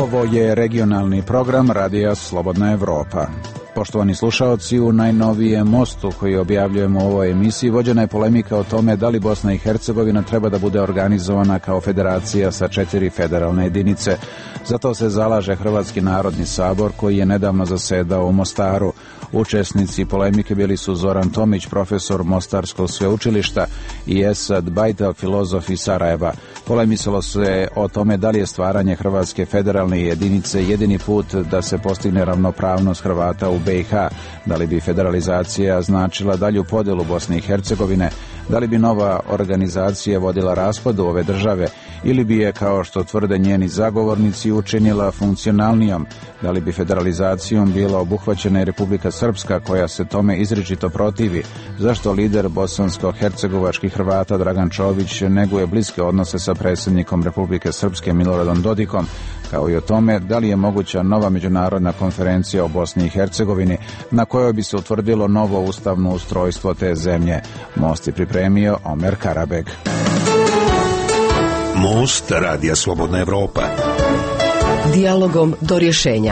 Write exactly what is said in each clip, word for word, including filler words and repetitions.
Ovo je regionalni program Radija Slobodna Evropa. Poštovani slušaoci, u najnovijem mostu koji objavljujemo u ovoj emisiji vođena je polemika o tome da li Bosna i Hercegovina treba da bude organizovana kao federacija sa četiri federalne jedinice. Zato se zalaže Hrvatski narodni sabor koji je nedavno zasedao u Mostaru. Učesnici polemike bili su Zoran Tomić, profesor Mostarskog sveučilišta, i Esad Bajtal, filozof iz Sarajeva. Polemisalo se o tome da li je stvaranje Hrvatske federalne jedinice jedini put da se postigne ravnopravnost Hrvata u B i H, da li bi federalizacija značila dalju podelu Bosne i Hercegovine, da li bi nova organizacija vodila raspadu ove države ili bi je, kao što tvrde njeni zagovornici, učinila funkcionalnijom, da li bi federalizacijom bila obuhvaćena i Republika Srpska koja se tome izričito protivi, zašto lider bosansko-hercegovačkih Hrvata Dragan Čović neguje bliske odnose sa predsjednikom Republike Srpske Miloradom Dodikom, kao i o tome da li je moguća nova međunarodna konferencija o Bosni i Hercegovini na kojoj bi se utvrdilo novo ustavno ustrojstvo te zemlje. Most je pripremio Omer Karabeg. Most Radija Slobodna Evropa. Dijalogom do rješenja.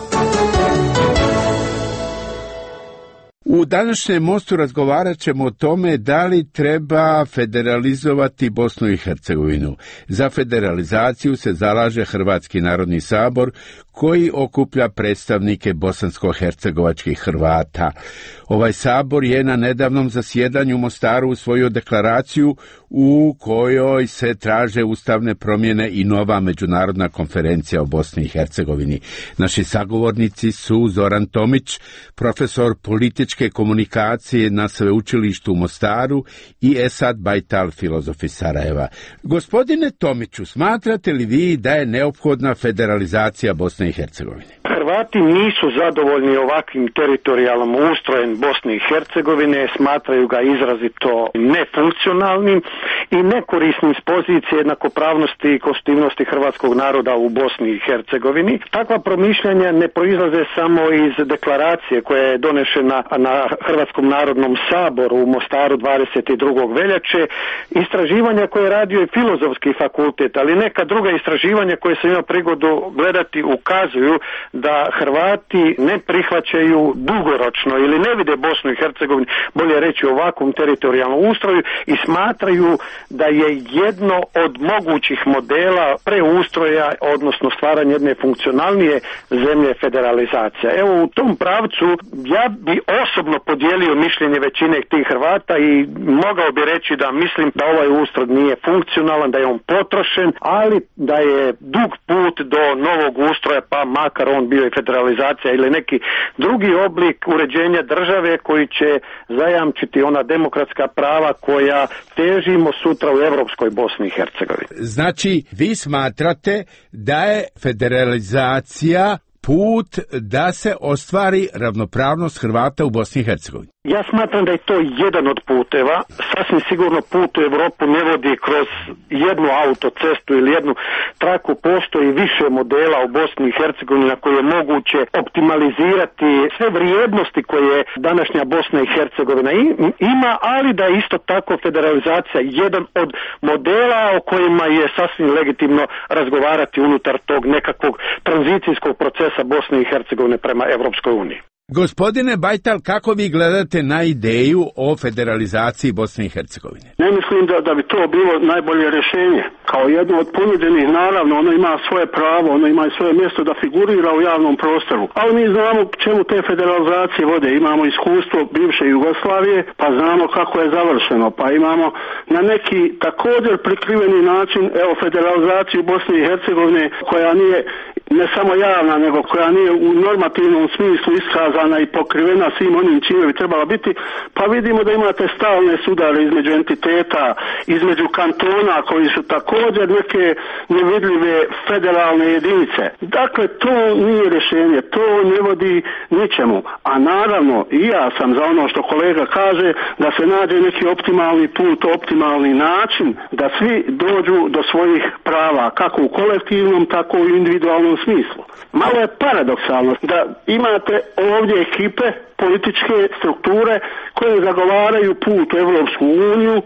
U današnjem mostu razgovarat ćemo o tome da li treba federalizovati Bosnu i Hercegovinu. Za federalizaciju se zalaže Hrvatski narodni sabor koji okuplja predstavnike bosansko-hercegovačkih Hrvata. Ovaj sabor je na nedavnom zasjedanju u Mostaru usvojio deklaraciju u kojoj se traže ustavne promjene i nova međunarodna konferencija o Bosni i Hercegovini. Naši sagovornici su Zoran Tomić, profesor političke komunikacije na sveučilištu u Mostaru, i Esad Bajtal, filozof iz Sarajeva. Gospodine Tomiću, smatrate li vi da je neophodna federalizacija Bosne i Hercegovine? Hrvati nisu zadovoljni ovakvim teritorijalnom ustrojem Bosne i Hercegovine, smatraju ga izrazito nefunkcionalnim i nekorisnim s pozicije jednakopravnosti i konstitutivnosti hrvatskog naroda u Bosni i Hercegovini. Takva promišljanja ne proizlaze samo iz deklaracije koja je donešena na Hrvatskom narodnom saboru u Mostaru dvadeset drugog veljače, istraživanja koje je radio i Filozofski fakultet, ali neka druga istraživanja koje sam imao prigodu gledati ukazuju da Hrvati ne prihvaćaju dugoročno ili ne vide Bosnu i Hercegovinu, bolje reći, u ovakvom teritorijalnom ustroju i smatraju da je jedno od mogućih modela preustroja, odnosno stvaranja jedne funkcionalnije zemlje, federalizacija. Evo, u tom pravcu ja bi osobno podijelio mišljenje većine tih Hrvata i mogao bi reći da mislim da ovaj ustroj nije funkcionalan, da je on potrošen, ali da je dug put do novog ustroja, pa makar on bio i federalizacija ili neki drugi oblik uređenja države koji će zajamčiti ona demokratska prava koja težimo sutra u europskoj Bosni i Hercegovini. Znači, vi smatrate da je federalizacija put da se ostvari ravnopravnost Hrvata u Bosni i Hercegovini? Ja smatram da je to jedan od puteva. Sasvim sigurno put u Europu ne vodi kroz jednu autocestu ili jednu traku. Postoji više modela u Bosni i Hercegovini na koje je moguće optimalizirati sve vrijednosti koje današnja Bosna i Hercegovina ima, ali da je isto tako federalizacija jedan od modela o kojima je sasvim legitimno razgovarati unutar tog nekakvog tranzicijskog procesa Bosne i Hercegovine prema Evropskoj uniji. Gospodine Bajtal, kako vi gledate na ideju o federalizaciji Bosne i Hercegovine? Ne mislim da, da bi to bilo najbolje rješenje. Kao jedno od ponuđenih, naravno, ono ima svoje pravo, ono ima i svoje mjesto da figurira u javnom prostoru. Ali mi znamo čemu te federalizacije vode. Imamo iskustvo bivše Jugoslavije, pa znamo kako je završeno. Pa imamo na neki također prikriveni način, evo, federalizaciju Bosne i Hercegovine, koja nije ne samo javna, nego koja nije u normativnom smislu iskazana i pokrivena svim onim čime bi trebala biti, pa vidimo da imate stalne sudare između entiteta, između kantona koji su također neke nevidljive federalne jedinice. Dakle, to nije rješenje, to ne vodi ničemu. A naravno, i ja sam za ono što kolega kaže, da se nađe neki optimalni put, optimalni način, da svi dođu do svojih prava, kako u kolektivnom, tako i u individualnom smislu. Malo je paradoksalno da imate ovdje ekipe, političke strukture koje zagovaraju put u Evropsku uniju,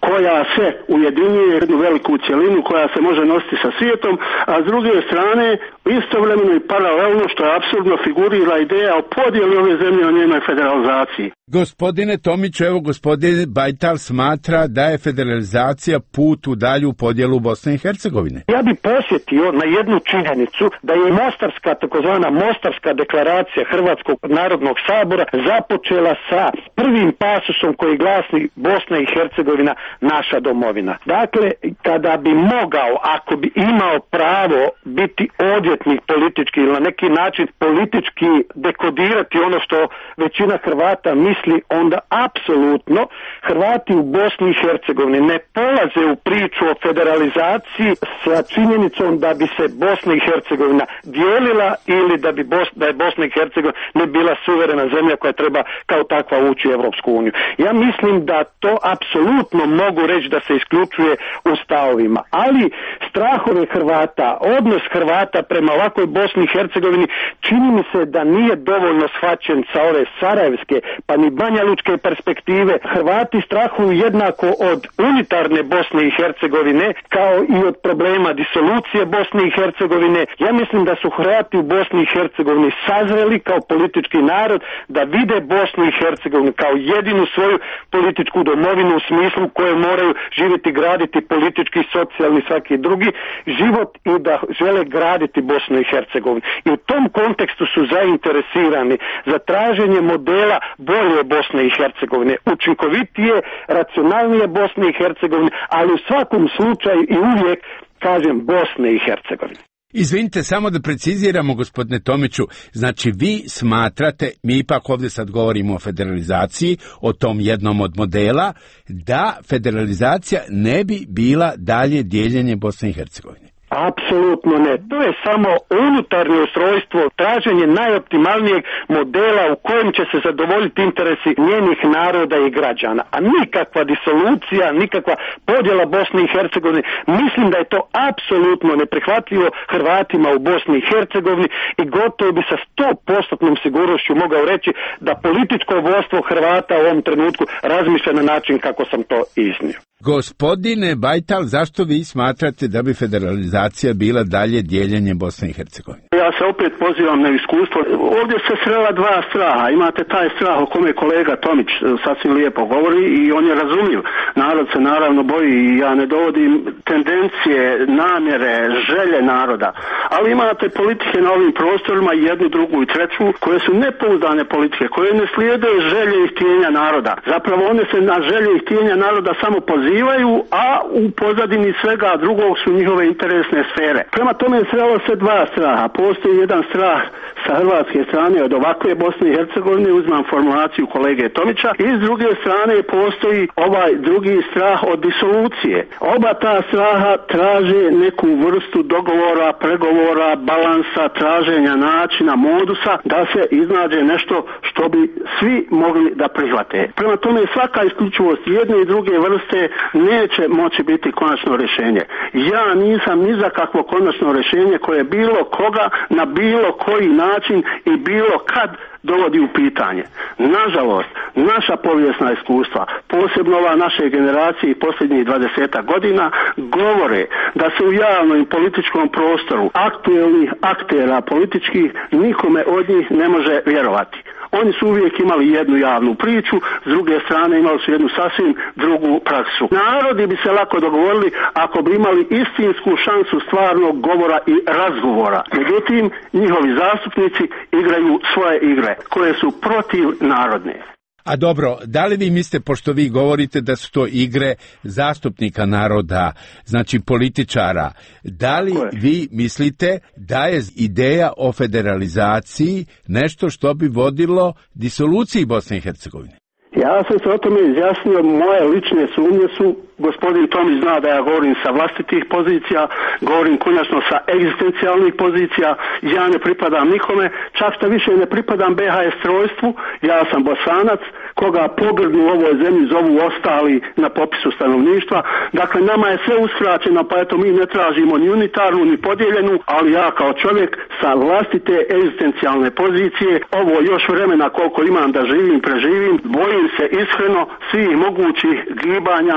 koja se ujedinjuje jednu veliku cjelinu koja se može nositi sa svijetom, a s druge strane istovremeno i paralelno, što je apsurdno, figurira ideja o podjeli ove zemlje, o njenoj federalizaciji. Gospodine Tomiću, evo gospodin Bajtal smatra da je federalizacija put u dalju podjelu Bosne i Hercegovine. Ja bi posjetio na jednu činjenicu da je Mostarska, takozvana Mostarska deklaracija Hrvatskog narodnog sabora započela sa prvim pasusom koji glasi Bosna i Hercegovina naša domovina. Dakle, kada bi mogao, ako bi imao pravo biti odvjetnik politički ili na neki način politički dekodirati ono što većina Hrvata misli, onda apsolutno Hrvati u Bosni i Hercegovini ne polaze u priču o federalizaciji sa činjenicom da bi se Bosna i Hercegovina dijelila ili da bi Bos, da je Bosna i Hercegovina ne bila suverena zemlja koja treba kao takva ući u Europsku uniju. Ja mislim da to apsolutno mogu reći da se isključuje u stavovima, ali strahove Hrvata, odnos Hrvata prema ovakvoj Bosni i Hercegovini čini mi se da nije dovoljno shvaćen sa ove sarajevske pa ni banjalučke perspektive. Hrvati strahuju jednako od unitarne Bosne i Hercegovine kao i od problema disolucije Bosne i Hercegovine. Ja mislim da su Hrvati u Bosni i Hercegovini sazreli kao politički narod da vide Bosnu i Hercegovinu kao jedinu svoju političku domovinu u smislu koje moraju živjeti, graditi politički, socijalni, svaki drugi život i da žele graditi Bosnu i Hercegovinu. I u tom kontekstu su zainteresirani za traženje modela bolje Bosne i Hercegovine, učinkovitije, racionalnije Bosne i Hercegovine, ali u svakom slučaju i uvijek kažem Bosne i Hercegovine. Izvinite, samo da preciziramo, gospodine Tomiću, znači vi smatrate, mi ipak ovdje sad govorimo o federalizaciji, o tom jednom od modela, da federalizacija ne bi bila dalje dijeljenje Bosne i Hercegovine. Apsolutno ne. To je samo unutarnje ustrojstvo, traženje najoptimalnijeg modela u kojem će se zadovoljiti interesi njenih naroda i građana. A nikakva disolucija, nikakva podjela Bosne i Hercegovine, mislim da je to apsolutno neprihvatljivo Hrvatima u Bosni i Hercegovini i gotovo bi sa sto postotnom sigurnošću mogao reći da političko vodstvo Hrvata u ovom trenutku razmišlja na način kako sam to iznio. Gospodine Bajtal, zašto vi smatrate da bi federalizacija bila dalje dijeljenje Bosne i Hercegovine? Ja se opet pozivam na iskustvo. Ovdje se srela dva straha. Imate taj strah o kome kolega Tomić sasvim lijepo govori i on je razumljiv. Narod se naravno boji i ja ne dovodim tendencije, namjere, želje naroda. Ali imate politike na ovim prostorima, jednu, drugu i treću, koje su nepouzdane politike, koje ne slijede želje i htjenja naroda. Zapravo one se na želje i htjenja naroda samo pozivaju, a u pozadini svega drugog su njihove interesne sfere. Prema tome srelo se dva straha. Postoji jedan strah sa hrvatske strane od ovakve Bosne i Hercegovine, uzmam formulaciju kolege Tomića, i s druge strane postoji ovaj drugi strah od disolucije. Oba ta straha traže neku vrstu dogovora, pregovora, balansa, traženja načina, modusa da se iznađe nešto što bi svi mogli da prihvate. Prema tome svaka isključivost jedne i druge vrste neće moći biti konačno rješenje. Ja nisam ni za kakvo konačno rješenje koje bilo koga na bilo koji način i bilo kad dovodi u pitanje. Nažalost, naša povijesna iskustva, posebno ova naše generacije i posljednjih dvadesetak godina, govore da se u javnom i političkom prostoru aktuelnih aktera političkih nikome od njih ne može vjerovati. Oni su uvijek imali jednu javnu priču, s druge strane imali su jednu sasvim drugu praksu. Narodi bi se lako dogovorili ako bi imali istinsku šansu stvarnog govora i razgovora. Međutim, njihovi zastupnici igraju svoje igre, koje su protiv narodne. A dobro, da li vi mislite, pošto vi govorite da su to igre zastupnika naroda, znači političara, da li vi mislite da je ideja o federalizaciji nešto što bi vodilo disoluciji Bosne i Hercegovine? Ja sam se o tome izjasnio, moje lične sumnje su, gospodin Tomić zna da ja govorim sa vlastitih pozicija, govorim konačno sa egzistencijalnih pozicija, ja ne pripadam nikome, čak što više ne pripadam be ha es trojstvu, ja sam Bosanac, koga pogrdnu u ovoj zemlji zovu ostali na popisu stanovništva, dakle nama je sve uskraćeno, pa eto mi ne tražimo ni unitarnu ni podijeljenu, ali ja kao čovjek sa vlastite egzistencijalne pozicije, ovo još vremena koliko imam da živim, preživim, bojim se iskreno svih mogućih gibanja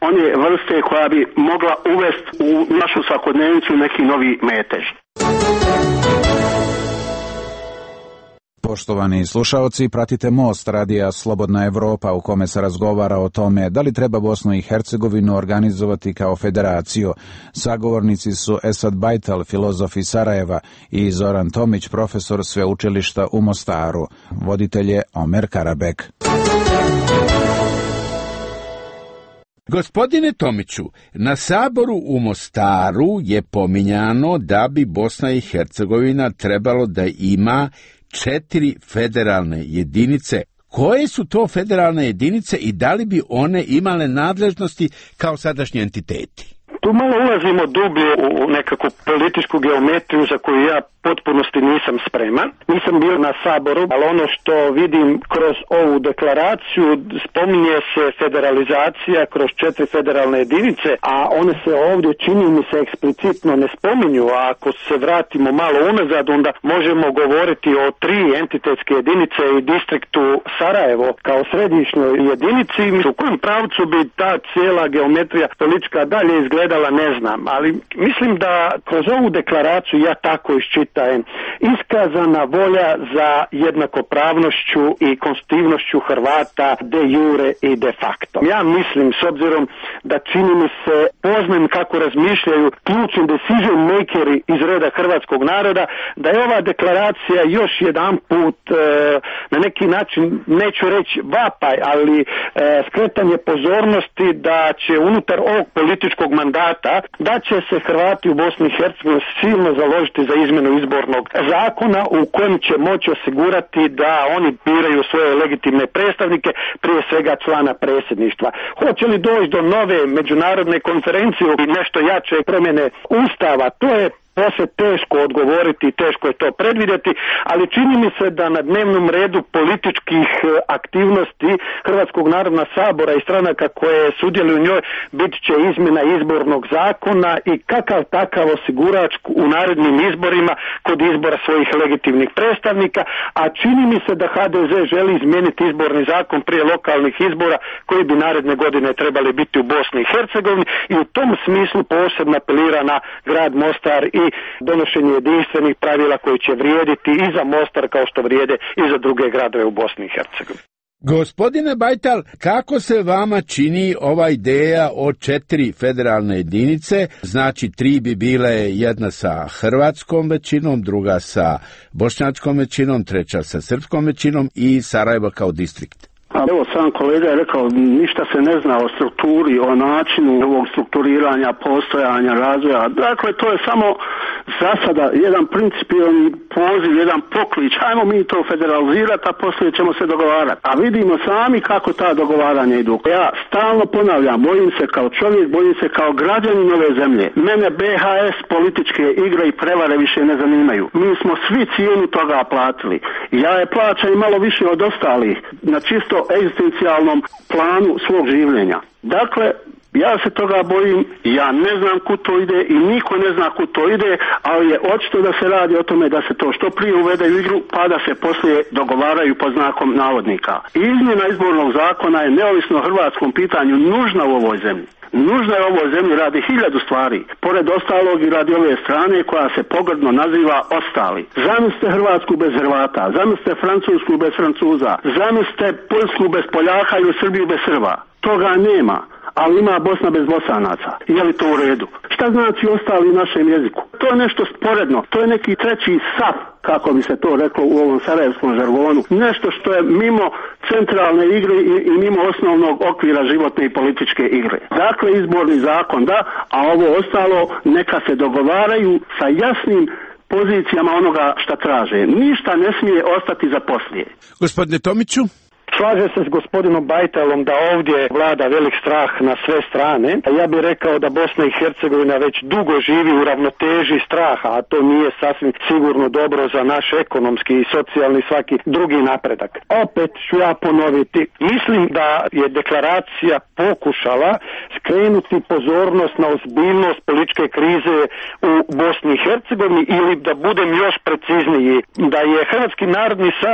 one vrste koja bi mogla uvesti u našu svakodnevnicu neki novi metež. Poštovani slušaoci, pratite Most radija Slobodna Evropa u kome se razgovara o tome da li treba Bosnu i Hercegovinu organizovati kao federaciju. Sagovornici su Esad Bajtal, filozof iz Sarajeva, i Zoran Tomić, profesor sveučilišta u Mostaru. Voditelj je Omer Karabek. Gospodine Tomiću, na saboru u Mostaru je pominjano da bi Bosna i Hercegovina trebalo da ima četiri federalne jedinice. Koje su to federalne jedinice i da li bi one imale nadležnosti kao sadašnji entiteti? Tu malo ulazimo dublje u nekakvu političku geometriju za koju ja potpunosti nisam spreman. Nisam bio na saboru, ali ono što vidim kroz ovu deklaraciju, spominje se federalizacija kroz četiri federalne jedinice, a one se ovdje, čini mi se, eksplicitno ne spominju, a ako se vratimo malo unazad, onda možemo govoriti o tri entitetske jedinice i distriktu Sarajevo kao središnjoj jedinici. U kojem pravcu bi ta cijela geometrija politička dalje izgledala, ne znam, ali mislim da kroz ovu deklaraciju ja tako iščitam iskazana volja za jednakopravnošću i konstitutivnošću Hrvata de jure i de facto. Ja mislim, s obzirom da čini mi se, poznajem kako razmišljaju ključni decision makeri iz reda hrvatskog naroda, da je ova deklaracija još jedan put e, na neki način, neću reći vapaj, ali e, skretanje pozornosti da će unutar ovog političkog mandata, da će se Hrvati u Bosni i Hercegovini silno založiti za izmjenu izbornog zakona u kojem će moći osigurati da oni biraju svoje legitimne predstavnike, prije svega člana predsjedništva. Hoće li doći do nove međunarodne konferencije i nešto jače promjene ustava, to je posve teško odgovoriti i teško je to predvidjeti, ali čini mi se da na dnevnom redu političkih aktivnosti Hrvatskog narodnog sabora i stranaka koje sudjeluju u njoj bit će izmjena izbornog zakona i kakav takav osigurač u narednim izborima kod izbora svojih legitimnih predstavnika, a čini mi se da H D Z želi izmijeniti izborni zakon prije lokalnih izbora koji bi naredne godine trebali biti u Bosni i Hercegovini, i u tom smislu posebno apelira na grad Mostar i donošenje jedinstvenih pravila koji će vrijediti i za Mostar kao što vrijede i za druge gradove u Bosni i Hercegovini. Gospodine Bajtal, kako se vama čini ova ideja o četiri federalne jedinice? Znači, tri bi bile, jedna sa hrvatskom većinom, druga sa bošnjačkom većinom, treća sa srpskom većinom i Sarajevo kao distrikt. A evo, sam kolega je rekao, ništa se ne zna o strukturi, o načinu ovog strukturiranja, postojanja, razvoja. Dakle, to je samo za sada jedan principijalni poziv, jedan poklič. Hajmo mi to federalizirati, a poslije ćemo se dogovarati. A vidimo sami kako ta dogovaranja idu. Ja stalno ponavljam, bojim se kao čovjek, bojim se kao građanin ove zemlje. Mene B H S političke igre i prevare više ne zanimaju. Mi smo svi cijenu toga platili. Ja je plaćam i malo više od ostalih, na čisto egzistencijalnom planu svog življenja. Dakle, ja se toga bojim, ja ne znam kud to ide i niko ne zna kud to ide, ali je očito da se radi o tome da se to što prije uvede u igru, pa da se poslije dogovaraju pod znakom navodnika. Izmjena izbornog zakona je neovisno o hrvatskom pitanju nužna u ovoj zemlji. Nužna je u ovoj zemlji radi hiljadu stvari, pored ostalog i radi ove strane koja se pogrdno naziva ostali. Zamislite Hrvatsku bez Hrvata, zamislite Francusku bez Francuza, zamislite Poljsku bez Poljaka ili Srbiju bez Srba. Toga nema, ali ima Bosna bez Bosanaca. Je li to u redu? Šta znači ostali u našem jeziku? To je nešto sporedno, to je neki treći saf, kako bi se to reklo u ovom sarajevskom žargonu. Nešto što je mimo centralne igre i, i mimo osnovnog okvira životne i političke igre. Dakle, izborni zakon da, a ovo ostalo neka se dogovaraju sa jasnim pozicijama onoga šta traže. Ništa ne smije ostati za poslije. Gospodine Tomiću? Slažem se s gospodinom Bajtalom da ovdje vlada velik strah na sve strane. Ja bih rekao da Bosna i Hercegovina već dugo živi u ravnoteži straha, a to nije sasvim sigurno dobro za naš ekonomski i socijalni i svaki drugi napredak. Opet ću ja ponoviti, mislim da je deklaracija pokušala skrenuti pozornost na ozbiljnost političke krize u Bosni i Hercegovini, ili da budem još precizniji, da je Hrvatski narodni sabor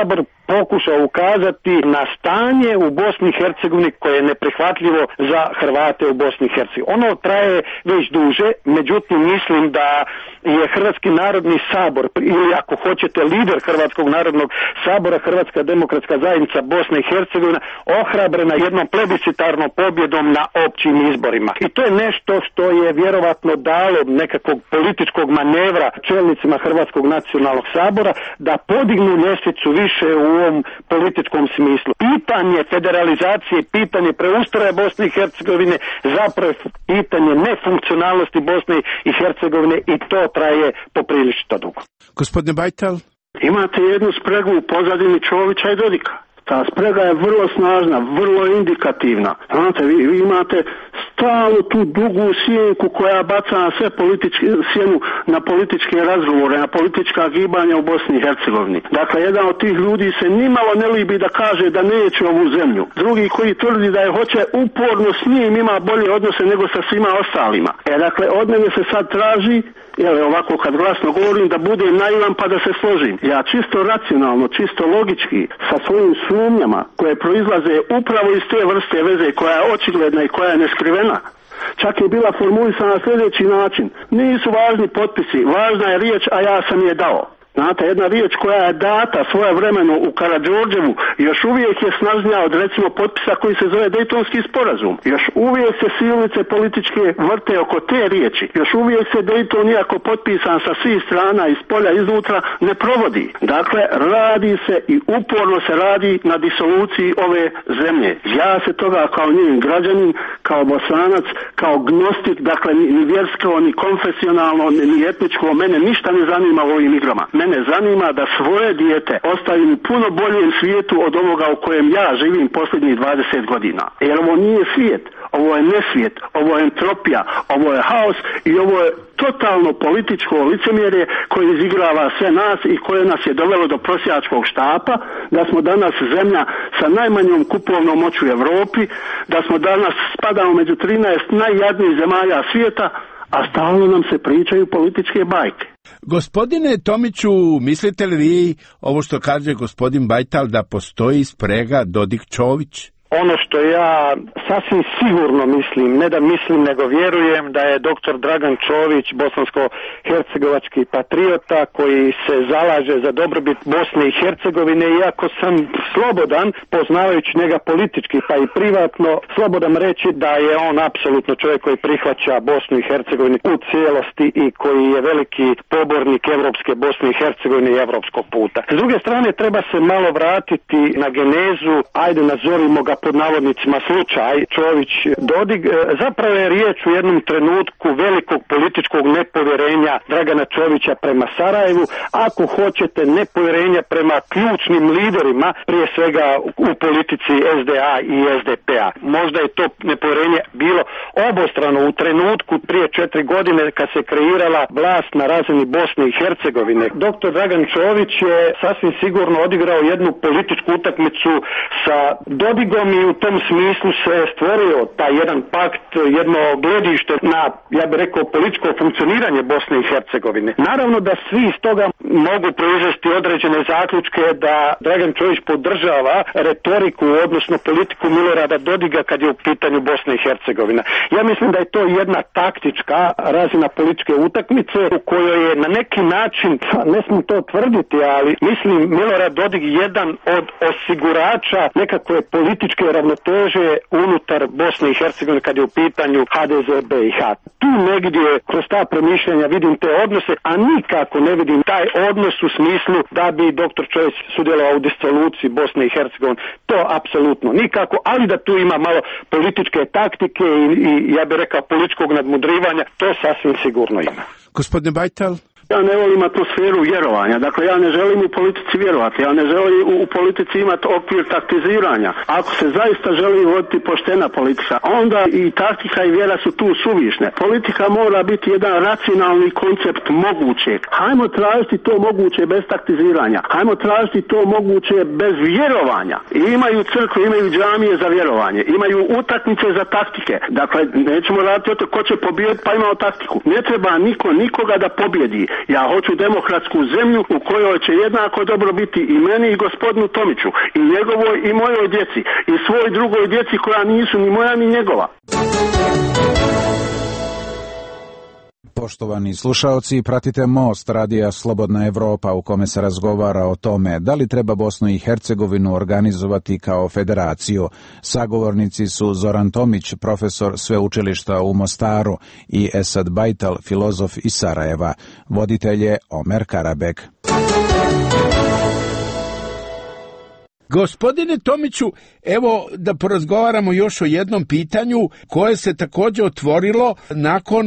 pokušao ukazati na stanje u Bosni i Hercegovini koje je neprihvatljivo za Hrvate u Bosni i Hercegovini. Ono traje već duže, međutim mislim da je Hrvatski narodni sabor, ili ako hoćete lider Hrvatskog narodnog sabora, Hrvatska demokratska zajednica Bosne i Hercegovine, ohrabrena jednom plebiscitarnom pobjedom na općim izborima. I to je nešto što je vjerovatno dalo nekakvog političkog manevra čelnicima Hrvatskog nacionalnog sabora da podignu ljestvicu više u ovom političkom smislu. Pitanje federalizacije, pitanje preustroja Bosne i Hercegovine, zapravo pitanje nefunkcionalnosti Bosne i Hercegovine, i to traje poprilično dugo. Gospodine Bajtal? Imate jednu spregu u pozadini Čovića i Dodika. Ta sprega je vrlo snažna, vrlo indikativna. Znate, vi, vi imate stalno tu dugu sjenku koja baca na sve političke, sjenu na političke razgovore, na politička gibanja u Bosni i Hercegovini. Dakle, jedan od tih ljudi se nimalo ne libi da kaže da neće ovu zemlju. Drugi koji tvrdi da je hoće, uporno s njim ima bolje odnose nego sa svima ostalima. E, dakle, od mene se sad traži, jel, ovako kad glasno govorim, da budem naivan pa da se složim. Ja čisto racionalno, čisto logički, sa svojim sumnjama koje proizlaze upravo iz te vrste veze koja je očigledna i koja je neskrivena, čak je bila formulisana na sljedeći način: nisu važni potpisi, važna je riječ, a ja sam je dao. Znate, jedna riječ koja je data svojevremeno u Karađorđevu još uvijek je snažnija od recimo potpisa koji se zove Dejtonski sporazum. Još uvijek se silnice političke vrte oko te riječi. Još uvijek se Dejton, iako potpisan sa svih strana, iz polja, iznutra, ne provodi. Dakle, radi se i uporno se radi na disoluciji ove zemlje. Ja se toga kao njen građanin, kao Bosanac, kao gnostik, dakle ni vjersko, ni konfesionalno, ni etničko, mene ništa ne zanima u ovim igrama. Mene zanima da svoje dijete ostavim u puno boljem svijetu od ovoga u kojem ja živim posljednjih dvadeset godina. Jer ovo nije svijet, ovo je nesvijet, ovo je entropija, ovo je haos i ovo je totalno političko licemjerje koje izigrava sve nas i koje nas je dovelo do prosjačkog štapa, da smo danas zemlja sa najmanjom kupovnom moći u Europi, da smo danas spadamo među trinaest najjadnijih zemalja svijeta, a stalno nam se pričaju političke bajke. Gospodine Tomiću, mislite li vi ovo što kaže gospodin Bajtal da postoji sprega Dodik-Čović? Ono što ja sasvim sigurno mislim, ne da mislim nego vjerujem, da je doktor Dragan Čović bosansko-hercegovački patriota koji se zalaže za dobrobit Bosne i Hercegovine, iako sam slobodan, poznavajući njega politički pa i privatno, slobodan reći da je on apsolutno čovjek koji prihvaća Bosnu i Hercegovinu u cijelosti i koji je veliki pobornik evropske Bosne i Hercegovine i evropskog puta. S druge strane, treba se malo vratiti na genezu, ajde nazovimo ga pod navodnicima slučaj Čović-Dodik. Zapravo je riječ u jednom trenutku velikog političkog nepovjerenja Dragana Čovića prema Sarajevu, ako hoćete nepovjerenja prema ključnim liderima, prije svega u politici es de a i es de pe a. Možda je to nepovjerenje bilo obostrano u trenutku prije četiri godine kad se kreirala vlast na razini Bosne i Hercegovine. Doktor Dragan Čović je sasvim sigurno odigrao jednu političku utakmicu sa Dodigom i u tom smislu se stvorio taj jedan pakt, jedno gledište na, ja bih rekao, političko funkcioniranje Bosne i Hercegovine. Naravno da svi iz toga mogu proizvesti određene zaključke da Dragan Čović podržava retoriku, odnosno politiku Milorada Dodiga kad je u pitanju Bosne i Hercegovina. Ja mislim da je to jedna taktička razina političke utakmice u kojoj je na neki način, ne smijem to tvrditi, ali mislim Milorad Dodig jedan od osigurača nekakve političke ravnoteže unutar Bosne i Hercegovine kad je u pitanju ha de ze be i ha. Tu negdje kroz ta premišljenja vidim te odnose, a nikako ne vidim taj odnos u smislu da bi doktor Čović sudjelovao u disoluciji Bosne i Hercegovine. To apsolutno nikako, ali da tu ima malo političke taktike i, i ja bih rekao političkog nadmudrivanja, to sasvim sigurno ima. Gospodine Bajtal? Ja ne volim atmosferu vjerovanja, dakle ja ne želim u politici vjerovati, ja ne želim u, u politici imati okvir taktiziranja. Ako se zaista želi voditi poštena politika, onda i taktika i vjera su tu suvišne. Politika mora biti jedan racionalni koncept mogućeg. Hajmo tražiti to moguće bez taktiziranja, hajmo tražiti to moguće bez vjerovanja. I imaju crkve, imaju džamije za vjerovanje, imaju utakmice za taktike. Dakle, nećemo raditi o to ko će pobijediti pa imamo taktiku. Ne treba niko nikoga da pobjedi. Ja hoću demokratsku zemlju u kojoj će jednako dobro biti i meni i gospodinu Tomiću, i njegovoj i mojoj djeci, i svoj drugoj djeci koja nisu ni moja ni njegova. Poštovani slušaoci, pratite Most radija Slobodna Evropa u kome se razgovara o tome da li treba Bosnu i Hercegovinu organizovati kao federaciju. Sagovornici su Zoran Tomić, profesor sveučilišta u Mostaru, i Esad Bajtal, filozof iz Sarajeva. Voditelj je Omer Karabek. Gospodine Tomiću, evo da porazgovaramo još o jednom pitanju koje se također otvorilo nakon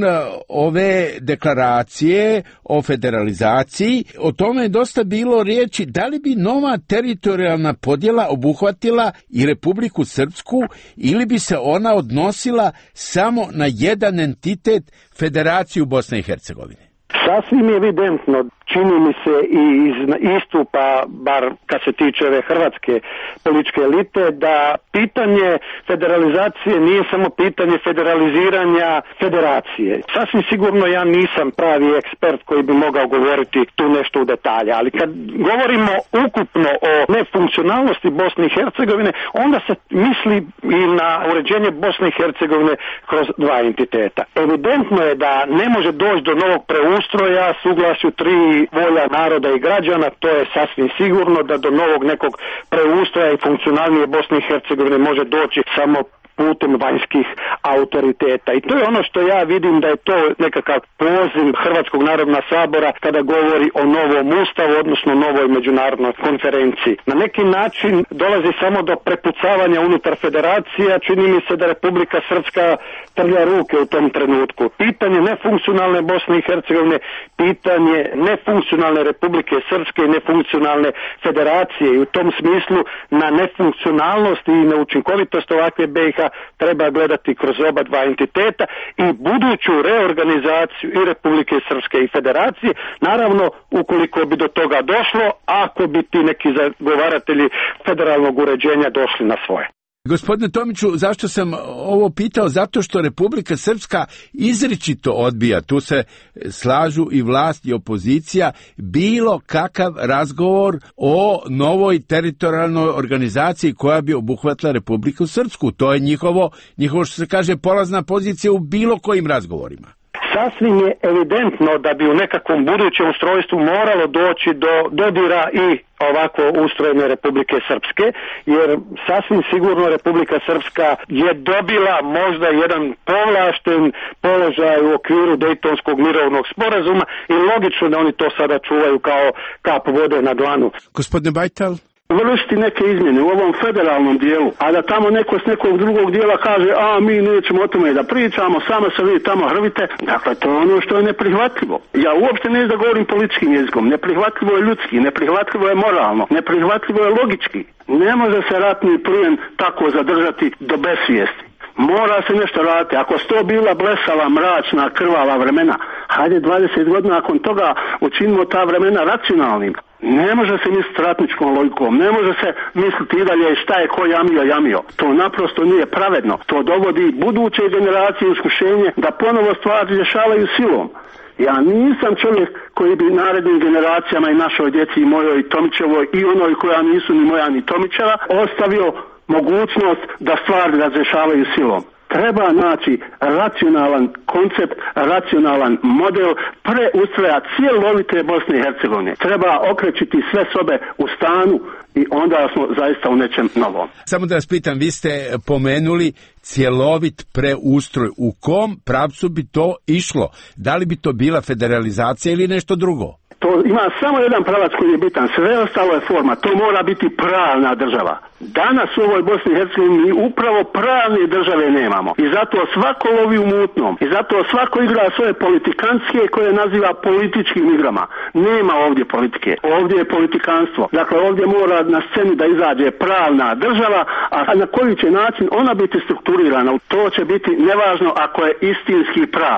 ove deklaracije o federalizaciji. O tome je dosta bilo riječi da li bi nova teritorijalna podjela obuhvatila i Republiku Srpsku ili bi se ona odnosila samo na jedan entitet, Federaciju Bosne i Hercegovine. Sasvim je evidentno, čini mi se i iz istupa, bar kad se tiče ove hrvatske političke elite, da pitanje federalizacije nije samo pitanje federaliziranja federacije. Sasvim sigurno ja nisam pravi ekspert koji bi mogao govoriti tu nešto u detalje, ali kad govorimo ukupno o nefunkcionalnosti Bosne i Hercegovine, onda se misli i na uređenje Bosne i Hercegovine kroz dva entiteta. Evidentno je da ne može doći do novog preustroja, suglasju tri volja naroda i građana, to je sasvim sigurno da do novog nekog preustroja i funkcionalnije Bosne i Hercegovine može doći samo putem vanjskih autoriteta. I to je ono što ja vidim da je to nekakav poziv Hrvatskog narodnog sabora kada govori o novom ustavu, odnosno novoj međunarodnoj konferenciji. Na neki način dolazi samo do prepucavanja unutar federacija, čini mi se da Republika Srpska trlja ruke u tom trenutku. Pitanje nefunkcionalne Bosne i Hercegovine, pitanje nefunkcionalne Republike Srpske i nefunkcionalne federacije, i u tom smislu na nefunkcionalnost i neučinkovitost ovakve B i H treba gledati kroz oba dva entiteta i buduću reorganizaciju i Republike Srpske i federacije, naravno ukoliko bi do toga došlo, ako bi ti neki zagovaratelji federalnog uređenja došli na svoje. Gospodine Tomiću, zašto sam ovo pitao? Zato što Republika Srpska izričito odbija, tu se slažu i vlast i opozicija, bilo kakav razgovor o novoj teritorijalnoj organizaciji koja bi obuhvatila Republiku Srpsku. To je njihovo, njihovo što se kaže, polazna pozicija u bilo kojim razgovorima. Sasvim je evidentno da bi u nekakvom budućem ustrojstvu moralo doći do dodira i ovako ustrojene Republike Srpske, jer sasvim sigurno Republika Srpska je dobila možda jedan povlašten položaj u okviru Dejtonskog mirovnog sporazuma i logično da oni to sada čuvaju kao kap vode na dlanu. Gospodine Bajtal? Vršiti neke izmjene u ovom federalnom dijelu, a da tamo neko s nekog drugog dijela kaže, a mi nećemo o tome da pričamo, samo se vi tamo hrvite, dakle to je ono što je neprihvatljivo. Ja uopšte ne da govorim političkim jezikom, neprihvatljivo je ljudski, neprihvatljivo je moralno, neprihvatljivo je logički. Ne može se ratni plijen tako zadržati do besvijesti. Mora se nešto raditi. Ako su to bila blesava, mračna, krvava vremena, hajde dvadeset godina nakon toga učinimo ta vremena racionalnim. Ne može se misliti ratničkom logikom, ne može se misliti i dalje šta je ko jamio, jamio. To naprosto nije pravedno. To dovodi buduće generacije u iskušenje da ponovo stvari rješavaju silom. Ja nisam čovjek koji bi narednim generacijama i našoj djeci i mojoj i Tomićevoj i onoj koja nisu ni moja ni Tomićeva ostavio mogućnost da stvari razrješavaju silom. Treba naći racionalan koncept, racionalan model preustroja cjelovite Bosne i Hercegovine. Treba okrećiti sve sobe u stanu i onda smo zaista u nečem novom. Samo da vas pitam, vi ste pomenuli cjelovit preustroj. U kom pravcu bi to išlo? Da li bi to bila federalizacija ili nešto drugo? To ima samo jedan pravac koji je bitan, sve ostalo je forma, to mora biti pravna država. Danas u ovoj Bosni i Hercegovini upravo pravne države nemamo i zato svako lovi u mutnom i zato svako igra svoje politikanske koje naziva političkim igrama. Nema ovdje politike, ovdje je politikanstvo. Dakle, ovdje mora na sceni da izađe pravna država, a na koji će način ona biti strukturirana, to će biti nevažno ako je istinski pravna.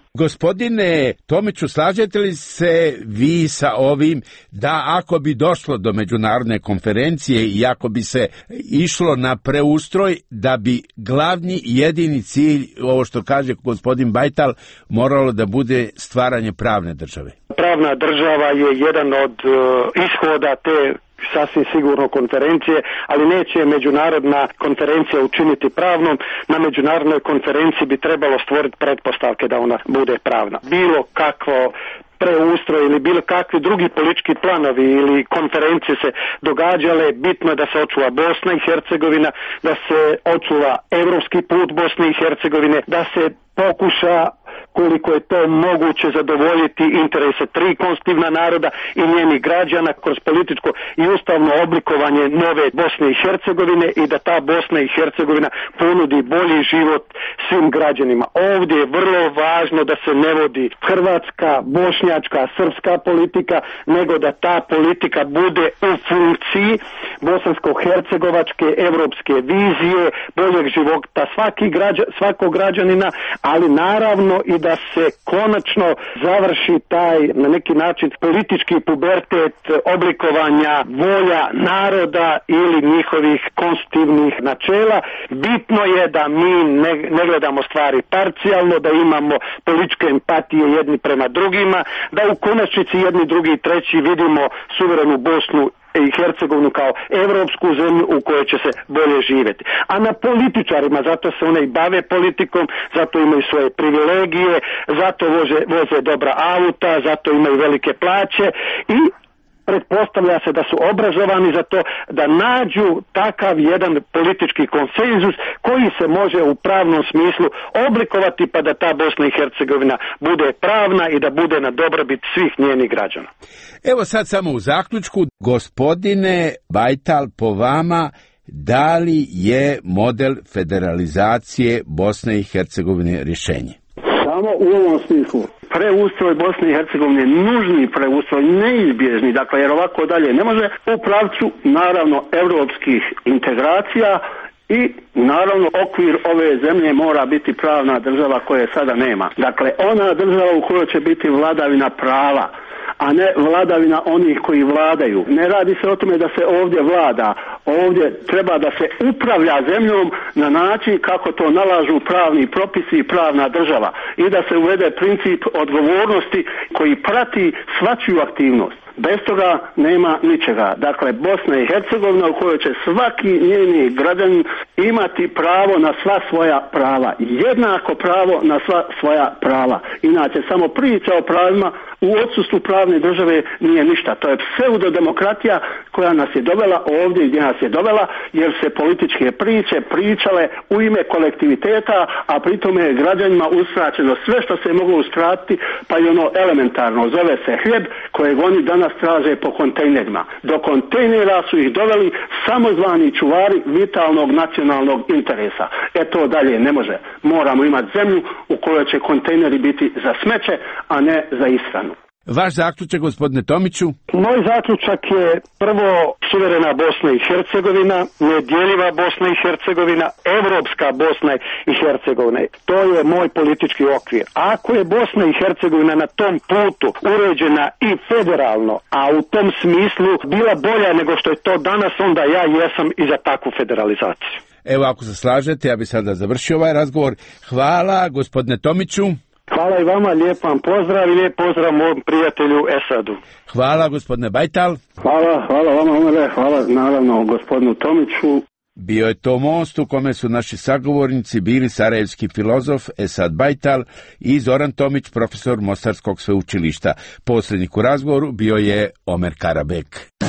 Gospodine Tomiću, slažete li se vi sa ovim da ako bi došlo do međunarodne konferencije i ako bi se išlo na preustroj, da bi glavni jedini cilj, ovo što kaže gospodin Bajtal, moralo da bude stvaranje pravne države? Pravna država je jedan od uh, ishoda te sasvim sigurno konferencije, ali neće međunarodna konferencija učiniti pravnom. Na međunarodnoj konferenciji bi trebalo stvoriti pretpostavke da ona bude pravna. Bilo kakvo preustroj ili bilo kakvi drugi politički planovi ili konferencije se događale, bitno je da se očuva Bosna i Hercegovina, da se očuva europski put Bosne i Hercegovine, da se pokuša koliko je to moguće zadovoljiti interese tri konstitutivna naroda i njenih građana kroz političko i ustavno oblikovanje nove Bosne i Hercegovine i da ta Bosna i Hercegovina ponudi bolji život svim građanima. Ovdje je vrlo važno da se ne vodi hrvatska, bošnjačka, srpska politika, nego da ta politika bude u funkciji bosansko-hercegovačke evropske vizije, boljeg života svaki građa, svakog građanina, ali naravno i da se konačno završi taj na neki način politički pubertet oblikovanja volja naroda ili njihovih konstitutivnih načela. Bitno je da mi ne, ne gledamo stvari parcijalno, da imamo političke empatije jedni prema drugima, da u konačnici jedni, drugi i treći vidimo suverenu Bosnu i Hercegovinu kao evropsku zemlju u kojoj će se bolje živjeti. A na političarima, zato se one i bave politikom, zato imaju svoje privilegije, zato voze, voze dobra auta, zato imaju velike plaće i pretpostavlja se da su obrazovani za to, da nađu takav jedan politički konsenzus koji se može u pravnom smislu oblikovati pa da ta Bosna i Hercegovina bude pravna i da bude na dobrobit svih njenih građana. Evo sad samo u zaključku, gospodine Bajtal, po vama, da li je model federalizacije Bosne i Hercegovine rješenje? Samo u ovom smislu. Preustroj Bosne i Hercegovine, nužni preustroj, neizbježni, dakle, jer ovako dalje ne može, u pravcu, naravno, europskih integracija i, naravno, okvir ove zemlje mora biti pravna država koje sada nema. Dakle, ona država u kojoj će biti vladavina prava, a ne vladavina onih koji vladaju. Ne radi se o tome da se ovdje vlada, ovdje treba da se upravlja zemljom na način kako to nalažu pravni propisi i pravna država i da se uvede princip odgovornosti koji prati svačiju aktivnost. Bez toga nema ničega. Dakle, Bosna i Hercegovina u kojoj će svaki njeni građanin imati pravo na sva svoja prava. Jednako pravo na sva svoja prava. Inače, samo priča o pravima u odsustvu pravne države nije ništa. To je pseudodemokratija koja nas je dovela ovdje gdje nas je dovela, jer se političke priče pričale u ime kolektiviteta, a pritome je građanima uskraćeno sve što se je moglo uskratiti, pa i ono elementarno. Zove se hljeb kojeg oni danas traže po kontejnerima. Do kontejnera su ih doveli samozvani čuvari vitalnog nacionalnog interesa. E to dalje ne može. Moramo imati zemlju u kojoj će kontejneri biti za smeće, a ne za ishranu. Vaš zaključak, gospodine Tomiću? Moj zaključak je prvo suverena Bosna i Hercegovina, nedjeljiva Bosna i Hercegovina, evropska Bosna i Hercegovina. To je moj politički okvir. Ako je Bosna i Hercegovina na tom putu uređena i federalno, a u tom smislu bila bolja nego što je to danas, onda ja jesam i za takvu federalizaciju. Evo, ako se slažete, ja bih sada završio ovaj razgovor. Hvala, gospodine Tomiću. Hvala i vama, lijep vam pozdrav i lijep pozdrav mom prijatelju Esadu. Hvala, gospodine Bajtal. Hvala, hvala vama, Omere, hvala naravno gospodinu Tomiću. Bio je to most u kome su naši sagovornici bili sarajevski filozof Esad Bajtal i Zoran Tomić, profesor Mostarskog sveučilišta. Posrednik u razgovoru bio je Omer Karabek.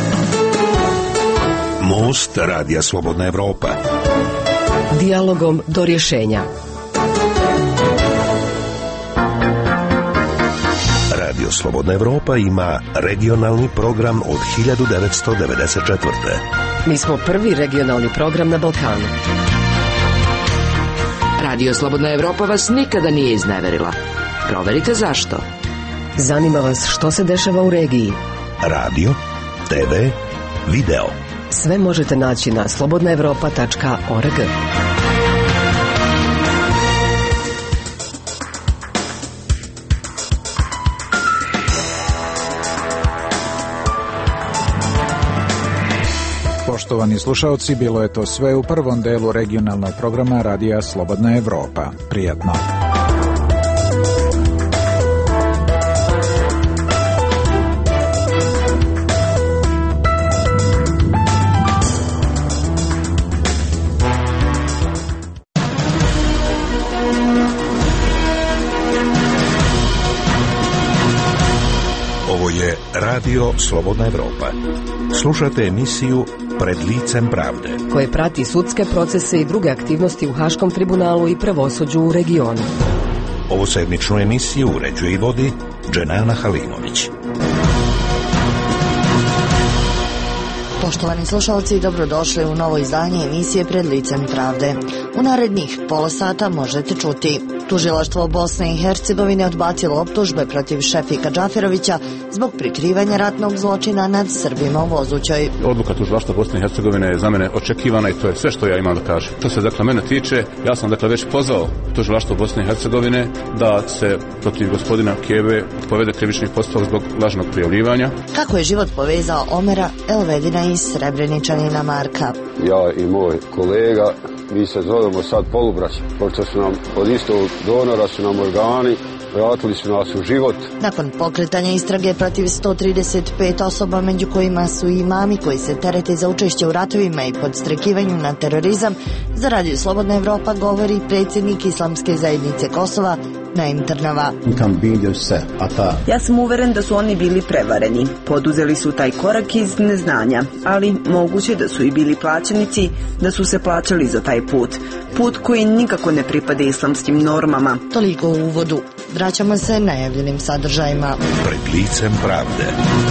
Most Radija Slobodna Evropa. Dijalogom do rješenja. Radio Slobodna Evropa ima regionalni program od hiljadu devetsto devedeset četvrte. Mi smo prvi regionalni program na Balkanu. Radio Slobodna Evropa vas nikada nije izneverila. Proverite zašto. Zanima vas što se dešava u regiji. Radio, te ve, video. Sve možete naći na slobodna evropa tačka org. Poštovani slušalci, bilo je to sve u prvom delu regionalnog programa Radija Slobodna Evropa. Prijatno. Radio Slobodna Evropa. Slušate emisiju Pred licem pravde, koje prati sudske procese i druge aktivnosti u Haškom tribunalu i pravosuđu u regionu. Ovu sedmičnu emisiju uređuje i vodi Dženana Halimović. Poštovani slušalci, dobrodošli u novo izdanje emisije Pred licem pravde. U narednih pola sata možete čuti: Tužilaštvo Bosne i Hercegovine odbacilo optužbe protiv Šefika Džaferovića zbog prikrivanja ratnog zločina nad Srbima u Vozućoj. Odluka Tužilaštva Bosne i Hercegovine je za mene očekivana i to je sve što ja imam da kažem. Što se dakle mene tiče, ja sam dakle već pozvao Tužilaštvo Bosne i Hercegovine da se protiv gospodina Kebe povede krivični postupak zbog lažnog prijavljivanja. Kako je život povezao Omera Elvedina i Srebreničanina Marka? Ja i moj kolega, mi se zovemo sad polubraći, pošto su nam od istog donora su nam organi, vratili su nas u život. Nakon pokretanja istrage protiv sto trideset pet osoba, među kojima su i imami koji se terete za učešće u ratovima i podstrekivanju na terorizam, za Radio Slobodna Evropa govori predsjednik Islamske zajednice Kosova, Naim Trnava. Ja sam uveren da su oni bili prevareni. Poduzeli su taj korak iz neznanja, ali moguće da su i bili plaćenici, da su se plaćali za taj put. Put koji nikako ne pripada islamskim normama. Toliko u uvodu. Vraćamo se najavljenim sadržajima. Pred licem pravde.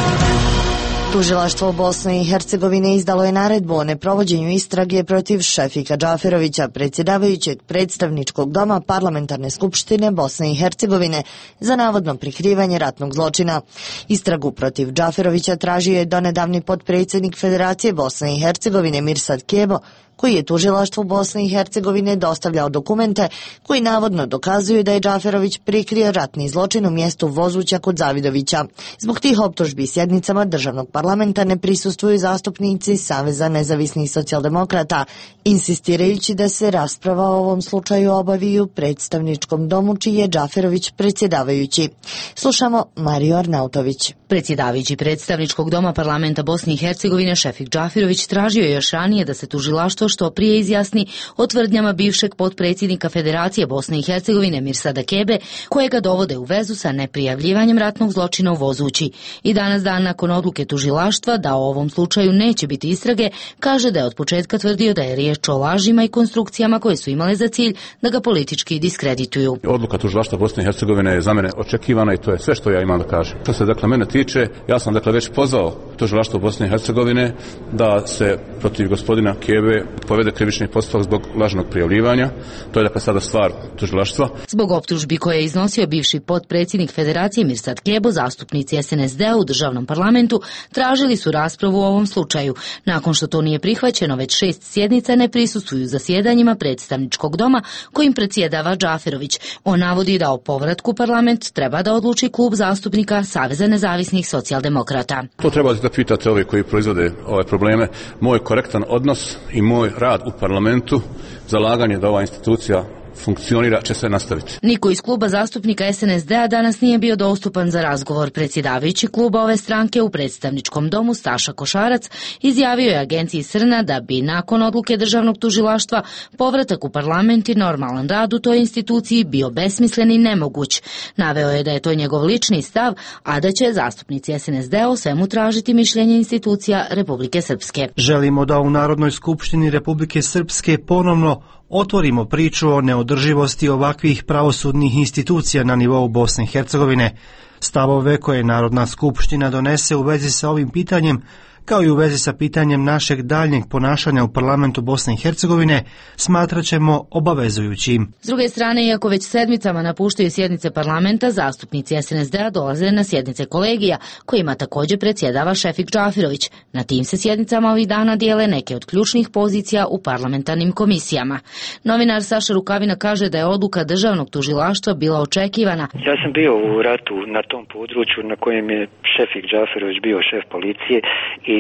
Tužilaštvo Bosne i Hercegovine izdalo je naredbu o neprovođenju istrage protiv Šefika Džaferovića, predsjedavajućeg predstavničkog doma Parlamentarne skupštine Bosne i Hercegovine, za navodno prikrivanje ratnog zločina. Istragu protiv Džaferovića tražio je donedavni potpredsjednik Federacije Bosne i Hercegovine Mirsad Kebo, koji je tužilaštvu Bosne i Hercegovine dostavljao dokumente koji navodno dokazuju da je Džaferović prikrio ratni zločin u mjestu Vozuća kod Zavidovića. Zbog tih optužbi sjednicama državnog parlamenta ne prisustvuju zastupnici Saveza nezavisnih socijaldemokrata, insistirajući da se rasprava o ovom slučaju obavi u predstavničkom domu, čiji je Džaferović predsjedavajući. Slušamo Mariju Arnautović. Predsjedavajući predstavničkog doma parlamenta Bosne i Hercegovine Šefik Džaferović tražio je još ranije da se tužilaštvo što prije izjasni o tvrdnjama bivšeg potpredsjednika Federacije Bosne i Hercegovine Mirsada Kebe, kojega dovode u vezu sa neprijavljivanjem ratnog zločina u Vozući. I danas dan nakon odluke tužilaštva da o ovom slučaju neće biti istrage, kaže da je od početka tvrdio da je riječ o lažima i konstrukcijama koje su imale za cilj da ga politički diskredituju. Odluka Tužilaštva Bosne i Hercegovine je za mene očekivana i to je sve što ja imam da kažem. Što se dakle mene tiče, ja sam dakle već pozvao Tužilaštvo Bosne i Hercegovine da se protiv gospodina Kebe povede krivični postupak zbog lažnog prijavljivanja. To je dakle sada stvar tužilaštva. Zbog optužbi koje je iznosio bivši potpredsjednik Federacije Mirsad Kebo, zastupnici S N S D-a u državnom parlamentu tražili su raspravu u ovom slučaju. Nakon što to nije prihvaćeno, već šest sjednica ne prisustvuju zasjedanjima predstavničkog doma kojim predsjedava Džaferović. On navodi da o povratku parlament treba da odluči klub zastupnika Saveza nezavisnih socijaldemokrata. To treba da pitate ove koji proizvode ove probleme. Moj korektan odnos i moj rad u parlamentu, zalaganje da ova institucija funkcionira, će se nastaviti. Niko iz kluba zastupnika S N S D-a danas nije bio dostupan za razgovor. Predsjedavajući kluba ove stranke u predstavničkom domu Staša Košarac izjavio je agenciji Srna da bi nakon odluke državnog tužilaštva povratak u parlament i normalan rad u toj instituciji bio besmislen i nemoguć. Naveo je da je to njegov lični stav, a da će zastupnici S N S D-a o svemu tražiti mišljenje institucija Republike Srpske. Želimo da u Narodnoj skupštini Republike Srpske ponovno otvorimo priču o neodrživosti ovakvih pravosudnih institucija na nivou Bosne i Hercegovine. Stavove koje Narodna skupština donese u vezi sa ovim pitanjem, kao i u vezi sa pitanjem našeg daljnjeg ponašanja u parlamentu Bosne i Hercegovine, smatrat ćemo obavezujućim. S druge strane, iako već sedmicama napuštaju sjednice parlamenta, zastupnici S N S D-a dolaze na sjednice kolegija, kojima također predsjedava Šefik Džaferović. Na tim se sjednicama ovih dana dijele neke od ključnih pozicija u parlamentarnim komisijama. Novinar Saša Rukavina kaže da je odluka državnog tužilaštva bila očekivana. Ja sam bio u ratu na tom području na kojem je Šefik Džaferović bio šef policije i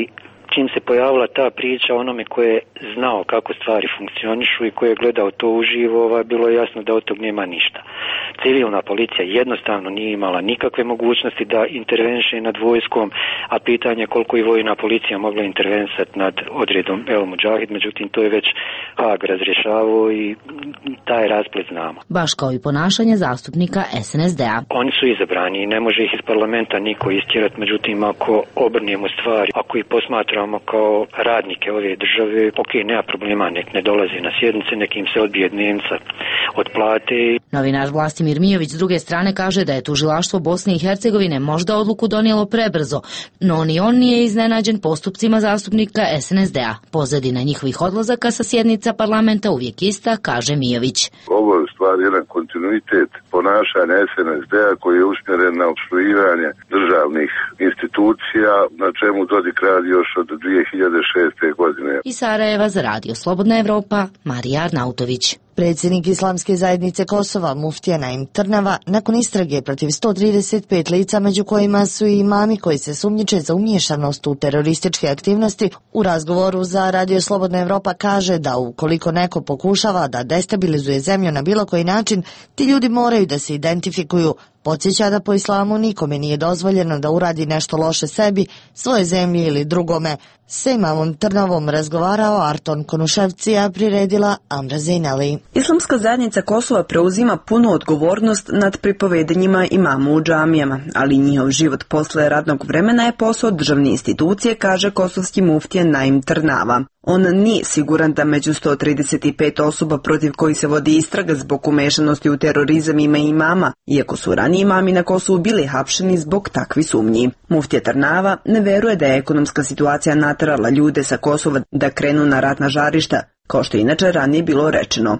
čim se pojavila ta priča onome ko je znao kako stvari funkcionišu i ko je gledao to uživo, ovaj, bilo je jasno da od tog nema ništa. Civilna policija jednostavno nije imala nikakve mogućnosti da intervenše nad vojskom, a pitanje koliko i vojna policija mogla intervensati nad odredom El Mudžahid, međutim to je već Haag razrješavao i taj rasplet znamo. Baš kao i ponašanje zastupnika S N S D-a. Oni su izabrani i ne može ih iz parlamenta niko istjerati, međutim ako obrnemo stvari, ako ih posmatramo kao radnike ove države, ok, nema problema, nek ne dolazi na sjednice, nek im se odbije dnevnica od plate. Novinar Vlastimir Mijović s druge strane kaže da je tužilaštvo Bosne i Hercegovine možda odluku donijelo prebrzo, no ni on nije iznenađen postupcima zastupnika S N S D-a. Pozadina njihovih odlazaka sa sjednica parlamenta uvijek ista, kaže Mijović. Ovo je u stvari jedan kontinuitet ponašanja S N S D-a koji je usmjeren na opstruiranje državnih institucija, na čemu Dodik radi još od dvije hiljade šeste. godine. Iz Sarajeva za Radio Slobodna Evropa, Marija Arnautović. Predsjednik Islamske zajednice Kosova, muftija Naim Trnava, nakon istrage protiv sto trideset pet lica, među kojima su i imami koji se sumnjiče za umiješanost u terorističke aktivnosti, u razgovoru za Radio Slobodna Evropa kaže da ukoliko neko pokušava da destabilizuje zemlju na bilo koji način, ti ljudi moraju da se identifikuju. Podsjeća da po islamu nikome nije dozvoljeno da uradi nešto loše sebi, svoje zemlji ili drugome. Sa imamom Trnovom razgovarao Arton Konuševcija, priredila Amra Zejnali. Islamska zajednica Kosova preuzima punu odgovornost nad pripovedanjima imama u džamijama, ali njihov život posle radnog vremena je posao državne institucije, kaže kosovski muftija Naim Trnava. On nije siguran da među sto trideset pet osoba protiv kojih se vodi istraga zbog umešanosti u terorizam ima imama, iako su raniji imami na Kosovu bili hapšeni zbog takvi sumnji. Muftija Trnava ne veruje da je ekonomska situacija naterala ljude sa Kosova da krenu na ratna žarišta, kao što inače ranije bilo rečeno.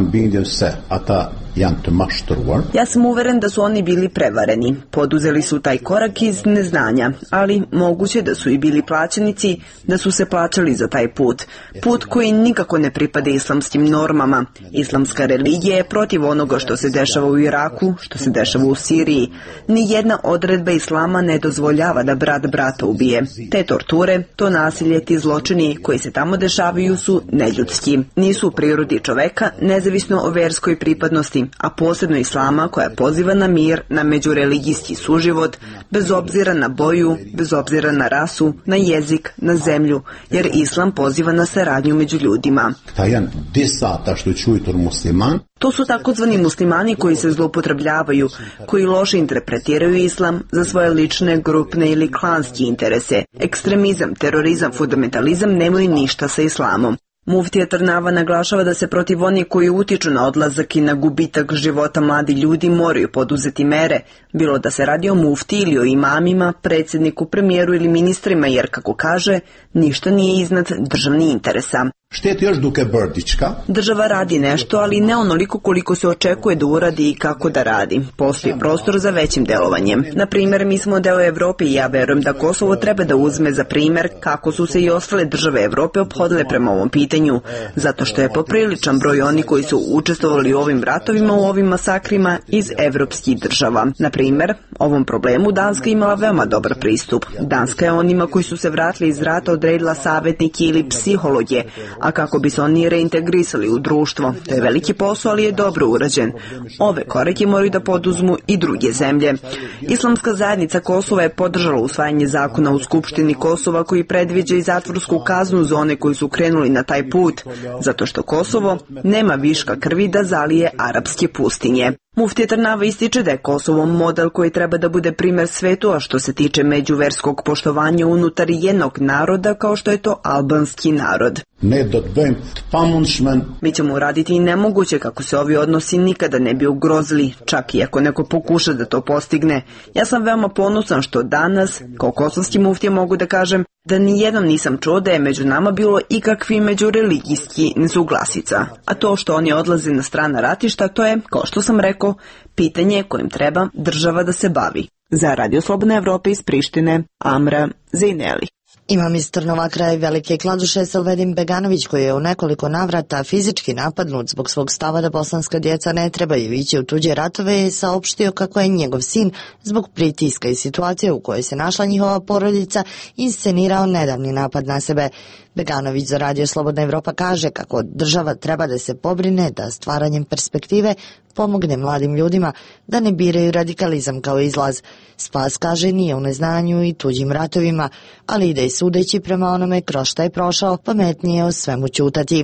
Ja sam uveren da su oni bili prevareni. Poduzeli su taj korak iz neznanja, ali moguće da su i bili plaćenici, da su se plaćali za taj put. Put koji nikako ne pripada islamskim normama. Islamska religija je protiv onoga što se dešava u Iraku, što se dešava u Siriji. Nijedna odredba islama ne dozvoljava da brat brata ubije. Te torture, to nasilje, ti zločini koji se tamo dešavaju su neljudski. Nisu u prirodi čoveka, nezavisno o verskoj pripadnosti, a posebno islama koja poziva na mir, na međureligijski suživot, bez obzira na boju, bez obzira na rasu, na jezik, na zemlju, jer islam poziva na saradnju među ljudima. To su takozvani muslimani koji se zloupotrebljavaju, koji loše interpretiraju islam za svoje lične, grupne ili klanske interese. Ekstremizam, terorizam, fundamentalizam nemaju ništa sa islamom. Muftija Trnava naglašava da se protiv onih koji utiču na odlazak i na gubitak života mladi ljudi moraju poduzeti mere, bilo da se radi o mufti ili o imamima, predsjedniku, premijeru ili ministrima, jer, kako kaže, ništa nije iznad državnih interesa. Država radi nešto, ali ne onoliko koliko se očekuje da uradi i kako da radi. Postoji prostor za većim delovanjem. Na primjer, mi smo deo Evrope i ja verujem da Kosovo treba da uzme za primjer kako su se i ostale države Evrope ophodile prema ovom pitanju, zato što je popriličan broj oni koji su učestvovali u ovim ratovima, u ovim masakrima iz evropskih država. Na primjer, ovom problemu Danska imala veoma dobar pristup. Danska je onima koji su se vratili iz rata odredila savjetnike ili psihologe, a kako bi se oni reintegrisali u društvo. To je veliki posao, ali je dobro urađen. Ove korake moraju da poduzmu i druge zemlje. Islamska zajednica Kosova je podržala usvajanje zakona u Skupštini Kosova koji predviđa i zatvorsku kaznu za one koji su krenuli na taj put, zato što Kosovo nema viška krvi da zalije arapske pustinje. Muftija Trnava ističe da je Kosovo model koji treba da bude primjer svetu, a što se tiče međuverskog poštovanja unutar jednog naroda kao što je to albanski narod. Mi ćemo uraditi i nemoguće kako se ovi odnosi nikada ne bi ugrozili, čak i ako neko pokuša da to postigne. Ja sam veoma ponosan što danas, kao kosovski muftija, mogu da kažem da nijednom nisam čuo da je među nama bilo ikakvi međureligijski nesuglasica. A to što oni odlaze na strana ratišta, to je, kao što sam rekao, pitanje kojim treba država da se bavi. Za Radio Slobodna Evropa iz Prištine, Amra Zejneli. Imam iz Trnova kraj Velike Kladuše Selvedin Beganović, koji je u nekoliko navrata fizički napadnut zbog svog stava da bosanska djeca ne trebaju ići u tuđe ratove, je saopštio kako je njegov sin zbog pritiska i situacije u kojoj se našla njihova porodica inscenirao nedavni napad na sebe. Beganović za Radio Slobodna Evropa kaže kako država treba da se pobrine da stvaranjem perspektive pomogne mladim ljudima da ne biraju radikalizam kao izlaz. Spas, kaže, nije u neznanju i tuđim ratovima, ali ide i sudeći prema onome kroz šta je prošao, pametnije o svemu ćutati.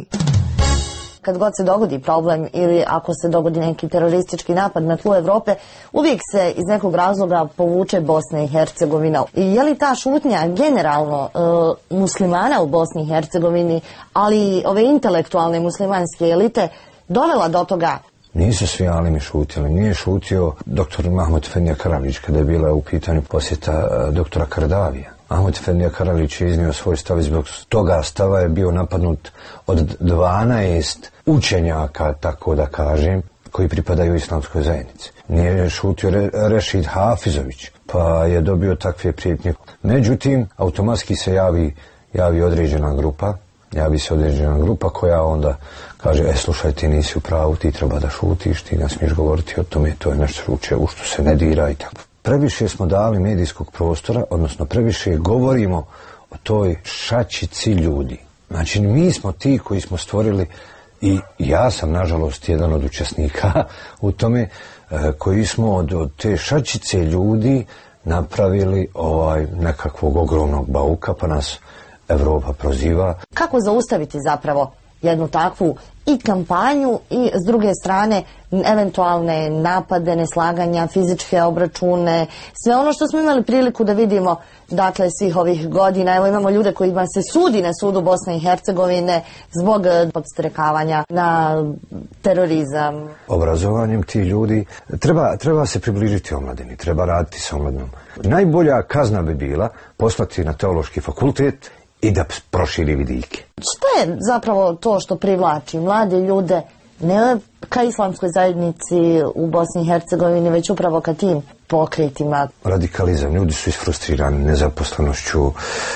Kad god se dogodi problem ili ako se dogodi neki teroristički napad na tlu Evrope, uvijek se iz nekog razloga povuče Bosna i Hercegovina. I je li ta šutnja generalno e, muslimana u Bosni i Hercegovini, ali ove intelektualne muslimanske elite, dovela do toga? Nisu svi alimi šutili. Nije šutio doktor Mahmud Efendija Karalić kada je bila u pitanju posjeta doktora Kardavija. Mahmud Efendija Karalić je iznio svoj stav i zbog toga stava je bio napadnut od dvanaest učenjaka, tako da kažem, koji pripadaju islamskoj zajednici. Nije šutio Re, Rešid Hafizović, pa je dobio takve prijetnje. Međutim, automatski se javi, javi određena grupa, javi se određena grupa koja onda kaže, e, slušaj, ti nisi u pravu, ti treba da šutiš, ti ne smiješ govoriti o tome, to je nešto ruče, u što se ne dira i tako. Previše smo dali medijskog prostora, odnosno previše govorimo o toj šačici ljudi. Znači, mi smo ti koji smo stvorili, i ja sam, nažalost, jedan od učesnika u tome, koji smo od, od te šačice ljudi napravili ovaj nekakvog ogromnog bauka, pa nas Evropa proziva. Kako zaustaviti zapravo jednu takvu i kampanju i s druge strane eventualne napade, neslaganja, fizičke obračune, sve ono što smo imali priliku da vidimo, dakle, svih ovih godina. Evo, imamo ljude kojima se sudi na sudu Bosne i Hercegovine zbog podstrekavanja na terorizam. Obrazovanjem ti ljudi treba, treba se približiti omladini, treba raditi s omladinom. Najbolja kazna bi bila poslati na teološki fakultet i da proširi vidike. Što je zapravo to što privlači mlade ljude ne ka islamskoj zajednici u Bosni i Hercegovini, već upravo ka tim pokretima? Radikalizam. Ljudi su isfrustrirani nezaposlenošću,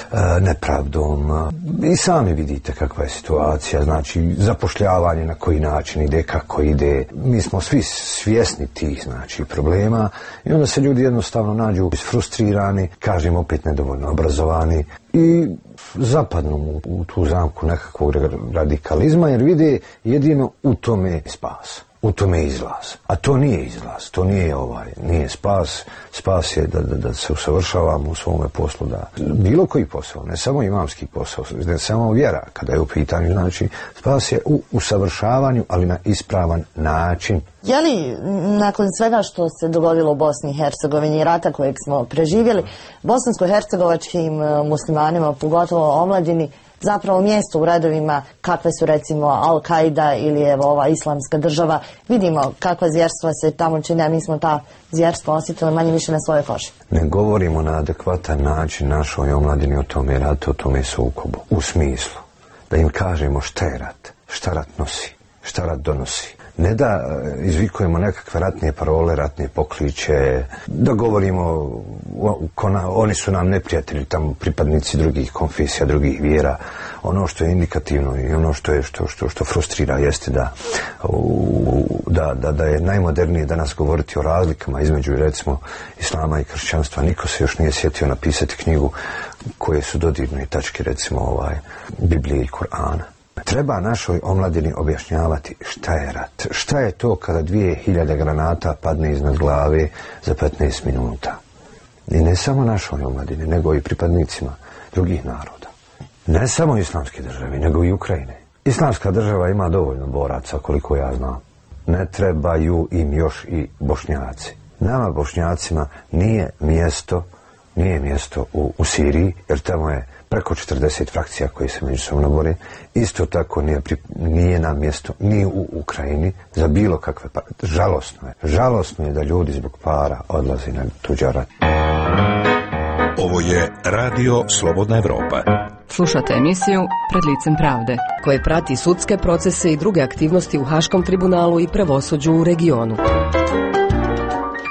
nepravdom. I sami vidite kakva je situacija. Znači, zapošljavanje na koji način ide, kako ide. Mi smo svi svjesni tih, znači, problema i onda se ljudi jednostavno nađu isfrustrirani, kažem opet nedovoljno obrazovani i zapadnu u, u tu zamku nekakvog radikalizma, jer vide jedino u tome spas, u tome izlaz. A to nije izlaz, to nije ovaj, nije spas. Spas je da, da, da se usavršavamo u svome poslu, da bilo koji posao, ne samo imamski posao, ne samo vjera, kada je u pitanju, znači spas je u usavršavanju, ali na ispravan način. Je li nakon svega što se dogodilo u Bosni i Hercegovini i rata kojeg smo preživjeli, bosansko-hercegovačkim muslimanima, pogotovo omladini, zapravo mjesto u redovima kakve su recimo Al-Qaida ili evo ova islamska država? Vidimo kakva zvjerstva se tamo čine, a mi smo ta zvjerstva osjetili manje više na svojoj koži. Ne govorimo na adekvatan način našoj omladini o tome ratu, o tome sukobu. U smislu da im kažemo šta je rat, šta rat nosi, šta rat donosi. Ne da izvikujemo nekakve ratne parole, ratne pokliče, da govorimo oni su nam neprijatelji, tamo pripadnici drugih konfesija, drugih vjera. Ono što je indikativno i ono što je što, što, što frustrira jeste da, da, da, da je najmodernije danas govoriti o razlikama između, recimo, islama i kršćanstva. Niko se još nije sjetio napisati knjigu koje su dodirne tačke, recimo, ovaj, Biblije i Kur'ana. Treba našoj omladini objašnjavati šta je rat. Šta je to kada dvije hiljade granata padne iznad glave za petnaest minuta. I ne samo našoj omladini, nego i pripadnicima drugih naroda. Ne samo islamske države, nego i Ukrajine. Islamska država ima dovoljno boraca, koliko ja znam. Ne trebaju im još i Bošnjaci. Nama Bošnjacima nije mjesto, nije mjesto u, u Siriji, jer tamo je preko četrdeset frakcija koje se međusobno bore. Isto tako nije, nije nam mjesto ni u Ukrajini za bilo kakve para. Žalosno je. Žalosno je da ljudi zbog para odlaze na tuđa rat. Ovo je Radio Slobodna Evropa. Slušate emisiju Pred licem pravde, koje prati sudske procese i druge aktivnosti u Haškom tribunalu i pravosuđu u regionu.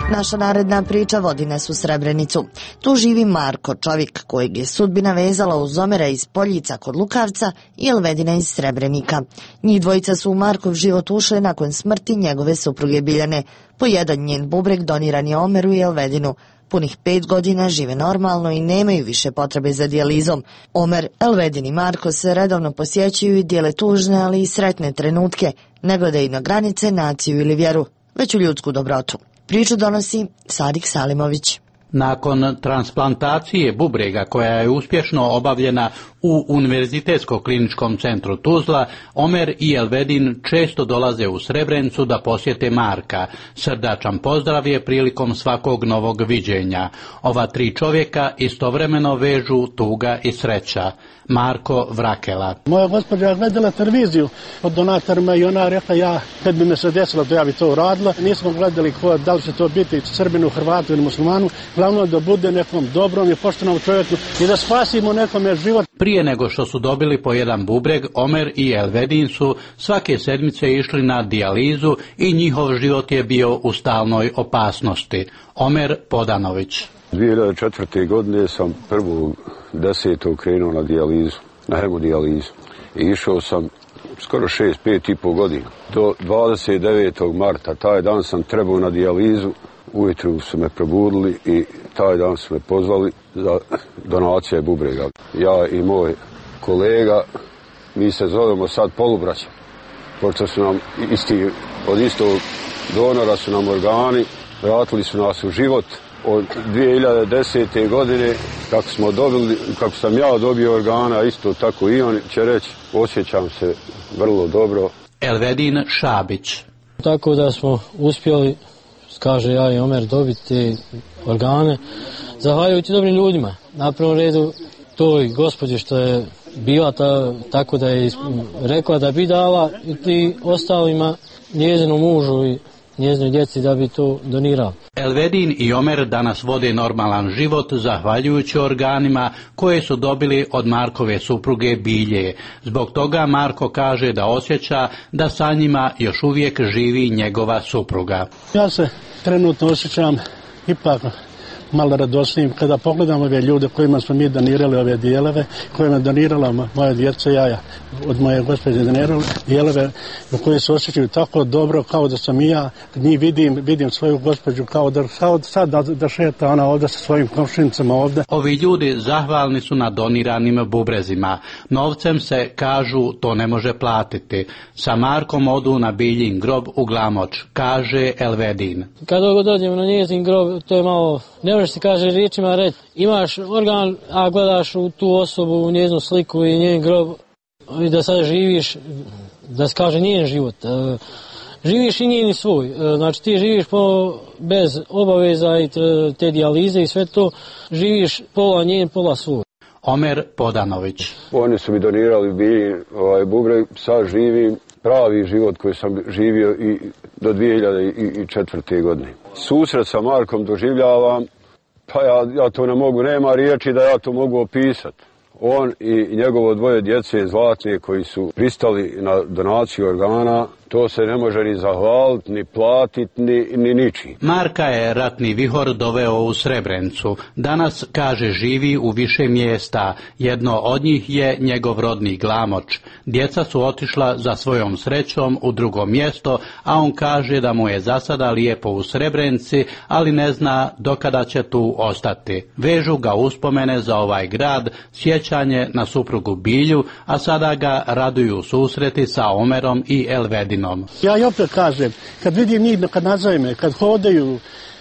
Naša naredna priča vodi nas u Srebrenicu. Tu živi Marko, čovjek kojeg je sudbina vezala uz Omera iz Poljica kod Lukavca i Elvedina iz Srebrenika. Njih dvojica su u Markov život ušle nakon smrti njegove supruge Biljane. Po jedan njen bubreg doniran je Omeru i Elvedinu. Punih pet godina žive normalno i nemaju više potrebe za dijalizom. Omer, Elvedin i Marko se redovno posjećuju i dijele tužne, ali i sretne trenutke. Ne gledaju na granice, naciju ili vjeru, već u ljudsku dobrotu. Priču donosi Sadik Salimović. Nakon transplantacije bubrega koja je uspješno obavljena u Univerzitetsko kliničkom centru Tuzla, Omer i Elvedin često dolaze u Srebrenicu da posjete Marka. Srdačan pozdrav je prilikom svakog novog viđenja. Ova tri čovjeka istovremeno vežu tuga i sreća. Marko Vrakela. Moja gospođa je gledala televiziju od donatorima i ona rekla ja, kad bi me se desilo da ja bi to uradila, nismo gledali ko, da li će to biti Srbinu, Hrvatu ili Muslimanu, glavno da bude nekom dobrom i poštenom čovjeku i da spasimo nekome život. Prije nego što su dobili po jedan bubreg, Omer i Elvedin su svake sedmice išli na dijalizu i njihov život je bio u stalnoj opasnosti. Omer Podanović. dvije hiljade četvrte. godine sam prvog desetog krenuo na dijalizu, na hemodijalizu. I išao sam skoro šest, pet i pol godina. Do dvadeset devetog marta, taj dan sam trebao na dijalizu, ujutru su me probudili i taj dan su me pozvali za donacije bubrega. Ja i moj kolega, mi se zovemo sad polubraća, pošto su nam isti, od istog donora su nam organi, vratili su nas u život. Od dvije hiljade desete. godine, kako smo dobili, kako sam ja dobio organa, isto tako i on će reći, osjećam se vrlo dobro. Elvedin Šabić. Tako da smo uspjeli, kaže ja i Omer, dobiti te organe, zahvaljujući dobrim ljudima. Na prvom redu toj gospođi što je bila ta, tako da je rekla da bi dala i ostalima, njezinom mužu i njezinoj djeci da bi to donirao. Elvedin i Omer danas vode normalan život zahvaljujući organima koje su dobili od Markove supruge Bilje. Zbog toga Marko kaže da osjeća da sa njima još uvijek živi njegova supruga. Ja se trenutno osjećam ipak malo radosnijim kada pogledam ove ljude kojima smo mi donirali ove dijelove, kojima je donirala moja djeca, ja od moje gospođe donirali dijelove koje se osjećaju tako dobro kao da sam i ja, njih vidim, vidim svoju gospođu kao da, kao sad da, da šeta ona ovdje sa svojim komšinicama ovdje. Ovi ljudi zahvalni su na doniranim bubrezima. Novcem se, kažu, to ne može platiti. Sa Markom odu na Biljin grob u Glamoč, kaže Elvedin. Kada dođemo na njezin grob, to je malo, ne možeš se kaže riječima reći, imaš organ, a gledaš u tu osobu, u njezinu sliku i njen grob i da sad živiš, da se kaže njen život. E, živiš i njeni svoj, e, znači ti živiš po, bez obaveza i te, te dijalize i sve to, živiš pola njen, pola svoj. Omer Podanović. Oni su mi donirali bi ovaj bubreg, sad živim pravi život koji sam živio i do dvije hiljade četvrte. godine. Susret sa Markom doživljavam, pa ja, ja to ne mogu, nema riječi da ja to mogu opisati. On i njegovo dvoje djece zlatne koji su pristali na donaciju organa, to se ne može ni zahvaliti, ni platiti, ni, ni ničim. Marka je ratni vihor doveo u Srebrenicu. Danas, kaže, živi u više mjesta. Jedno od njih je njegov rodni Glamoč. Djeca su otišla za svojom srećom u drugo mjesto, a on kaže da mu je za sada lijepo u Srebrenici, ali ne zna dokada će tu ostati. Vežu ga uspomene za ovaj grad, sjećanje na suprugu Bilju, a sada ga raduju susreti sa Omerom i Elvedinom. Ja i opet kažem, kad vidim njih, kad nazove me, kad hodaju,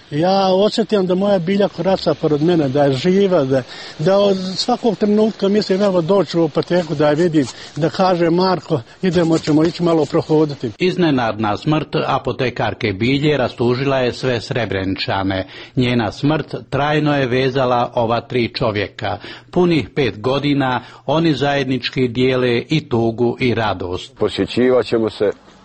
ja osjetim da moja Bilja koraca pored mene, da je živa, da, da od svakog trenutka mislim evo doći u apoteku da je vidim, da kaže Marko, idemo, ćemo ići malo prohoditi. Iznenadna smrt apotekarke Bilje rastužila je sve Srebreničane. Njena smrt trajno je vezala ova tri čovjeka. Punih pet godina oni zajednički dijele i tugu i radost. Posjećivat ćemo se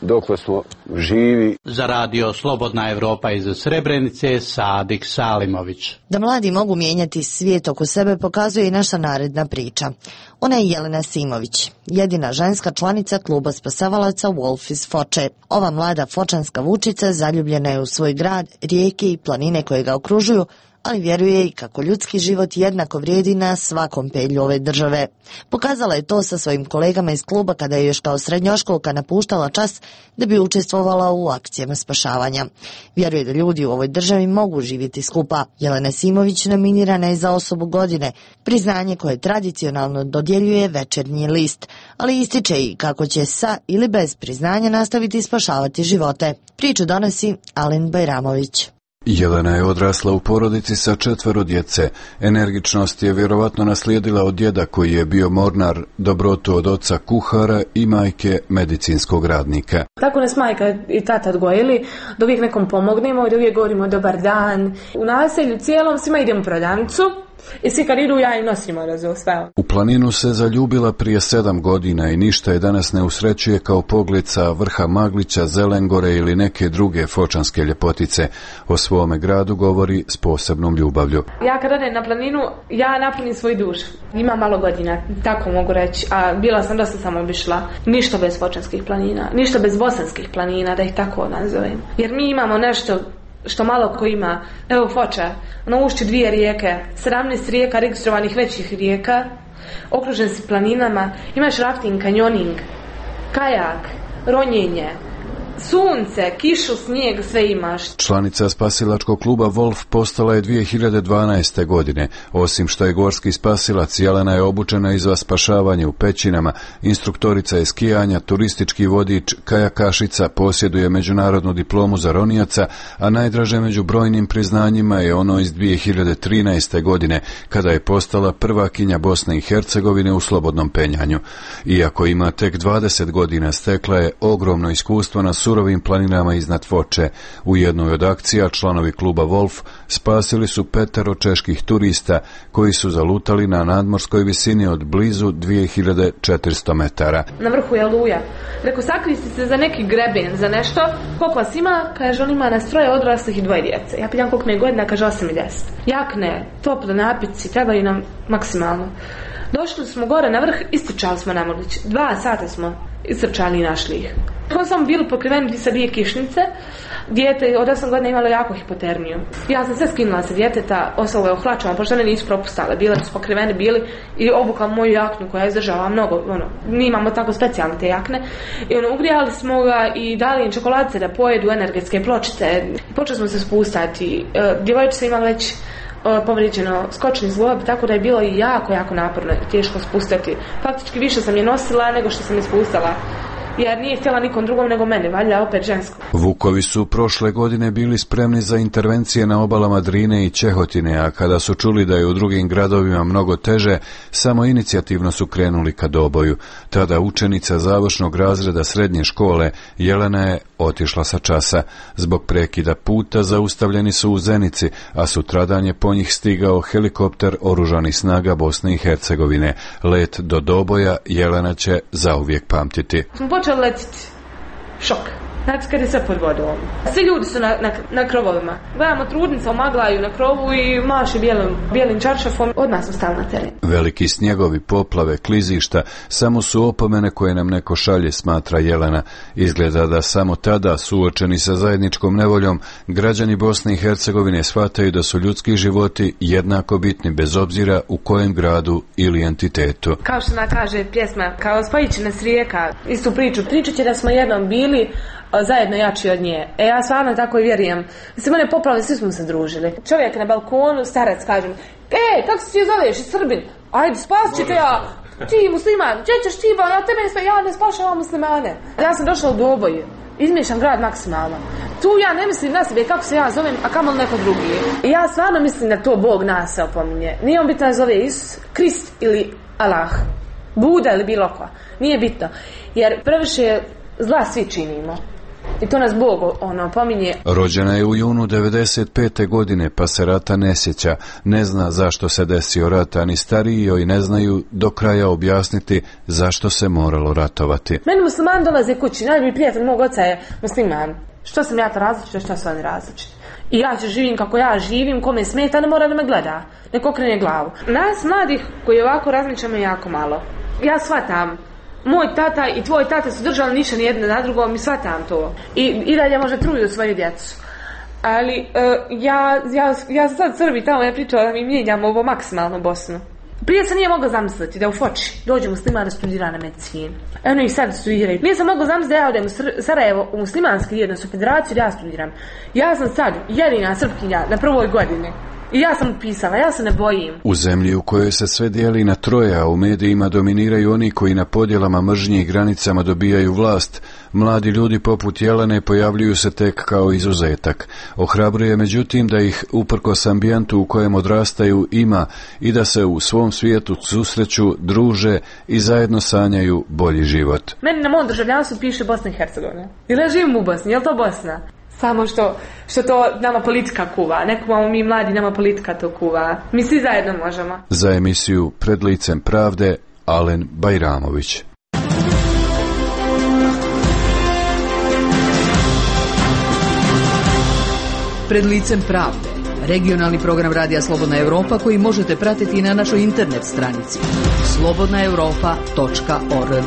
dokle smo živi. Za radio Slobodna Evropa iz Srebrenice, Sadik Salimović. Da mladi mogu mijenjati svijet oko sebe pokazuje i naša naredna priča. Ona je Jelena Simović, jedina ženska članica kluba spasavalaca Wolf iz Foče. Ova mlada fočanska vučica zaljubljena je u svoj grad, rijeke i planine koje ga okružuju, ali vjeruje i kako ljudski život jednako vrijedi na svakom pedlju ove države. Pokazala je to sa svojim kolegama iz kluba kada je još kao srednjoškolka napuštala čas da bi učestvovala u akcijama spašavanja. Vjeruje da ljudi u ovoj državi mogu živjeti skupa. Jelena Simović nominirana je za osobu godine, priznanje koje tradicionalno dodjeljuje Večernji list, ali ističe i kako će sa ili bez priznanja nastaviti spašavati živote. Priču donosi Alen Bajramović. Jelena je odrasla u porodici sa četvero djece. Energičnost je vjerovatno naslijedila od djeda koji je bio mornar, dobrotu od oca kuhara i majke medicinskog radnika. Tako nas majka i tata odgojili, da uvijek nekom pomognemo i da uvijek govorimo dobar dan. U naselju cijelom svima idemo u prodavnicu i svi kad idu ja im nosimo razostav. U planinu se zaljubila prije sedam godina i ništa je danas ne usrećuje kao pogled sa vrha Maglića, Zelengore ili neke druge fočanske ljepotice. O svome gradu govori s posebnom ljubavlju. Ja kad odem na planinu, ja napunim svoj duš. Ima malo godina, tako mogu reći, a bila sam dosta samo obišla. Ništa bez fočanskih planina, ništa bez bosanskih planina, da ih tako nazovem. Jer mi imamo nešto što malo ko ima. Evo Foča, na ušću dvije rijeke, sedamnaest rijeka registrovanih većih rijeka, okružen si planinama, imaš rafting, kanjoning, kajak, ronjenje, sunce, kišu, snijeg, sve imaš. Članica spasilačkog kluba Wolf postala je dvije hiljade dvanaeste. godine. Osim što je gorski spasilac, Jelena je obučena i za spašavanje u pećinama, instruktorica je skijanja, turistički vodič, kajakašica, posjeduje međunarodnu diplomu za ronijaca, a najdraže među brojnim priznanjima je ono iz dvije hiljade trinaeste. godine, kada je postala prvakinja Bosne i Hercegovine u slobodnom penjanju. Iako ima tek dvadeset godina, stekla je ogromno iskustvo na surovim planinama iznad Foče. U jednoj od akcija članovi kluba Wolf spasili su petero čeških turista koji su zalutali na nadmorskoj visini od blizu dvije hiljade četiristo metara. Na vrhu je luja. Reko, sakristi se za neki greben, za nešto. Koliko vas ima? Kaže, on ima nas troje odraslih i dvoje djece. Ja pitam koliko ne godina, kaže osam i deset. Jakne, toplo napici, trebaju nam maksimalno. Došli smo gore na vrh, istrčali smo na Maglić. Dva sata smo istrčali i našli ih. Onda smo bili pokriveni sa dvije kišnice. Dijete od osam godina imalo jako hipotermiju. Ja sam sve skinula sa djeteta, ostalo je ohlačama, pošto one nisu propustale. Bile su pokrivene, bili i obukla moju jaknu koja je izdržala mnogo. Ono, mi imamo tako specijalne te jakne. I ono, ugrijali smo ga i dali im čokoladice da pojedu, energetske pločice. Počeli smo se spustati. Djevojčica imala već povrijeđeno skočni zglob, tako da je bilo i jako, jako naporno i teško spustati. Faktički više sam je nosila nego što sam je spustala. Jer nije htjela nikom drugom nego mene, valjda opet žensko. Vukovi su prošle godine bili spremni za intervencije na obalama Drine i Čehotine, a kada su čuli da je u drugim gradovima mnogo teže, samo inicijativno su krenuli ka doboju. Tada učenica završnog razreda srednje škole, Jelena je otišla sa časa. Zbog prekida puta zaustavljeni su u Zenici, a sutradan je po njih stigao helikopter oružanih snaga Bosne i Hercegovine. Let do doboja Jelena će zauvijek pamtiti. Počeli letiti. Šok. Znači kad je sve pod vodom. Svi ljudi su na, na, na krovovima. Gledamo trudnica u maglaju na krovu i maše bijelim, bijelim čaršafom. Odmah smo stali na teren. Veliki snjegovi, poplave, klizišta samo su opomene koje nam neko šalje, smatra Jelena. Izgleda da samo tada, suočeni sa zajedničkom nevoljom, građani Bosne i Hercegovine shvataju da su ljudski životi jednako bitni bez obzira u kojem gradu ili entitetu. Kao što nam kaže pjesma, kao spojići nas rijeka, istu priču. Priču će da smo jednom bili zajedno jači od nje. E ja stvarno tako i vjerujem. Mislim, one poplave, svi smo se družili. Čovjek na balkonu, starac, kažem, e, kako se ti zoveš, Srbin? Ajde, spasit ćete ja. Ti musliman, gdje ćeš ti, ba, ja tebe sve, ja ne spašavam muslimane. Ja sam došla u Doboj, izmiješam grad maksimalno. Tu ja ne mislim na sebe kako se ja zovem, a kamoli neko drugi. I ja stvarno mislim da to Bog nas se opominje. Nije on bitno da zove Isus, Krist ili Allah, Buda ili bilo ko. Nije bitno. Jer previše zla svi činimo. I to nas Bog ono pominje. Rođena je u junu devedeset pete godine, pa se rata ne sjeća. Ne zna zašto se desio rat, ani stariji joj ne znaju do kraja objasniti zašto se moralo ratovati. Meni musliman dolaze kući, najbolji prijatelj mog oca je musliman. Što sam ja to različita, što su oni različiti? I ja ću živim kako ja živim, kome smeta, ne mora da me gleda, nek okrene glavu. Nas mladih koji ovako razmišljamo jako malo. Ja shvatam, moj tata i tvoj tata su držali ništa ni jedno na drugom i shvatam to. I, i dalje možda truju svoju djecu. Ali uh, ja, ja, ja sam sad Srbi tamo je pričala da mi mijenjamo ovo maksimalno Bosnu. Prije se nije mogla zamisliti da u Foči dođe muslima da studira na medicinu. Eno i sad studiraju. Nije sam mogla zamisliti da ja odem u Sarajevo u muslimanski jednost u federaciju da ja studiram. Ja sam sad jedina Srpkinja na prvoj godini. I ja sam upisala, ja se ne bojim. U zemlji u kojoj se sve dijeli na troje, a u medijima dominiraju oni koji na podjelama mržnje i granicama dobijaju vlast, mladi ljudi poput Jelene pojavljuju se tek kao izuzetak. Ohrabruje međutim da ih uprkos ambijentu u kojem odrastaju ima i da se u svom svijetu susreću, druže i zajedno sanjaju bolji život. Meni na mom državljanstvu piše Bosna i Hercegovina. Ili ja živim u Bosni, je li to Bosna? Samo što, što to nama politika kuva. Ne kuvamo mi mladi, nama politika to kuva. Mi svi zajedno možemo. Za emisiju Pred licem pravde, Alen Bajramović. Pred licem pravde. Regionalni program Radija Slobodna Evropa koji možete pratiti na našoj internet stranici slobodna europa tačka org.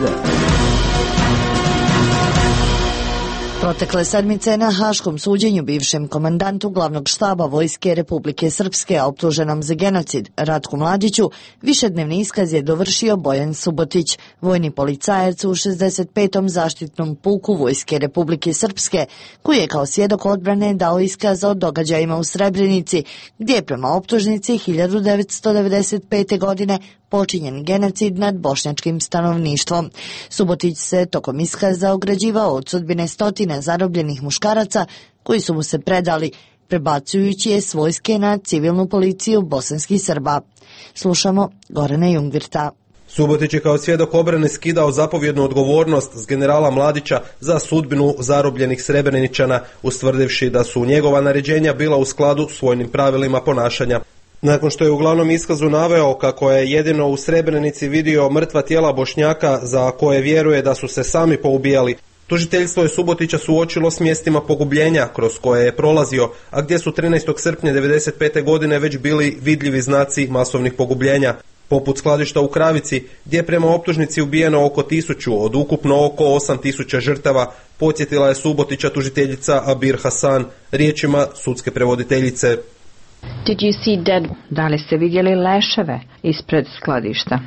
Protekle sedmice na haškom suđenju bivšem komandantu glavnog štaba Vojske Republike Srpske, optuženom za genocid Ratku Mladiću, višednevni iskaz je dovršio Bojan Subotić, vojni policajac u šezdeset petom zaštitnom puku Vojske Republike Srpske, koji je kao svjedok odbrane dao iskaz o događajima u Srebrenici, gdje je prema optužnici hiljadu devetsto devedeset pete. godine počinjen genocid nad bošnjačkim stanovništvom. Subotić se tokom iskaza ograđivao od sudbine stotine zarobljenih muškaraca koji su mu se predali, prebacujući je s vojske na civilnu policiju bosanskih Srba. Slušamo Gorana Jungvirta. Subotić je kao svjedok obrane skidao zapovjednu odgovornost s generala Mladića za sudbinu zarobljenih Srebreničana, ustvrdivši da su njegova naređenja bila u skladu s vojnim pravilima ponašanja. Nakon što je u glavnom iskazu naveo kako je jedino u Srebrenici vidio mrtva tijela Bošnjaka za koje vjeruje da su se sami poubijali, tužiteljstvo je Subotića suočilo s mjestima pogubljenja kroz koje je prolazio, a gdje su trinaestog srpnja devedeset pete. godine već bili vidljivi znaci masovnih pogubljenja, poput skladišta u Kravici, gdje je prema optužnici ubijeno oko tisuću od ukupno oko osam tisuća žrtava, podsjetila je Subotića tužiteljica Abir Hasan riječima sudske prevoditeljice. Did you see dead? Da li ste vidjeli leševe ispred skladišta?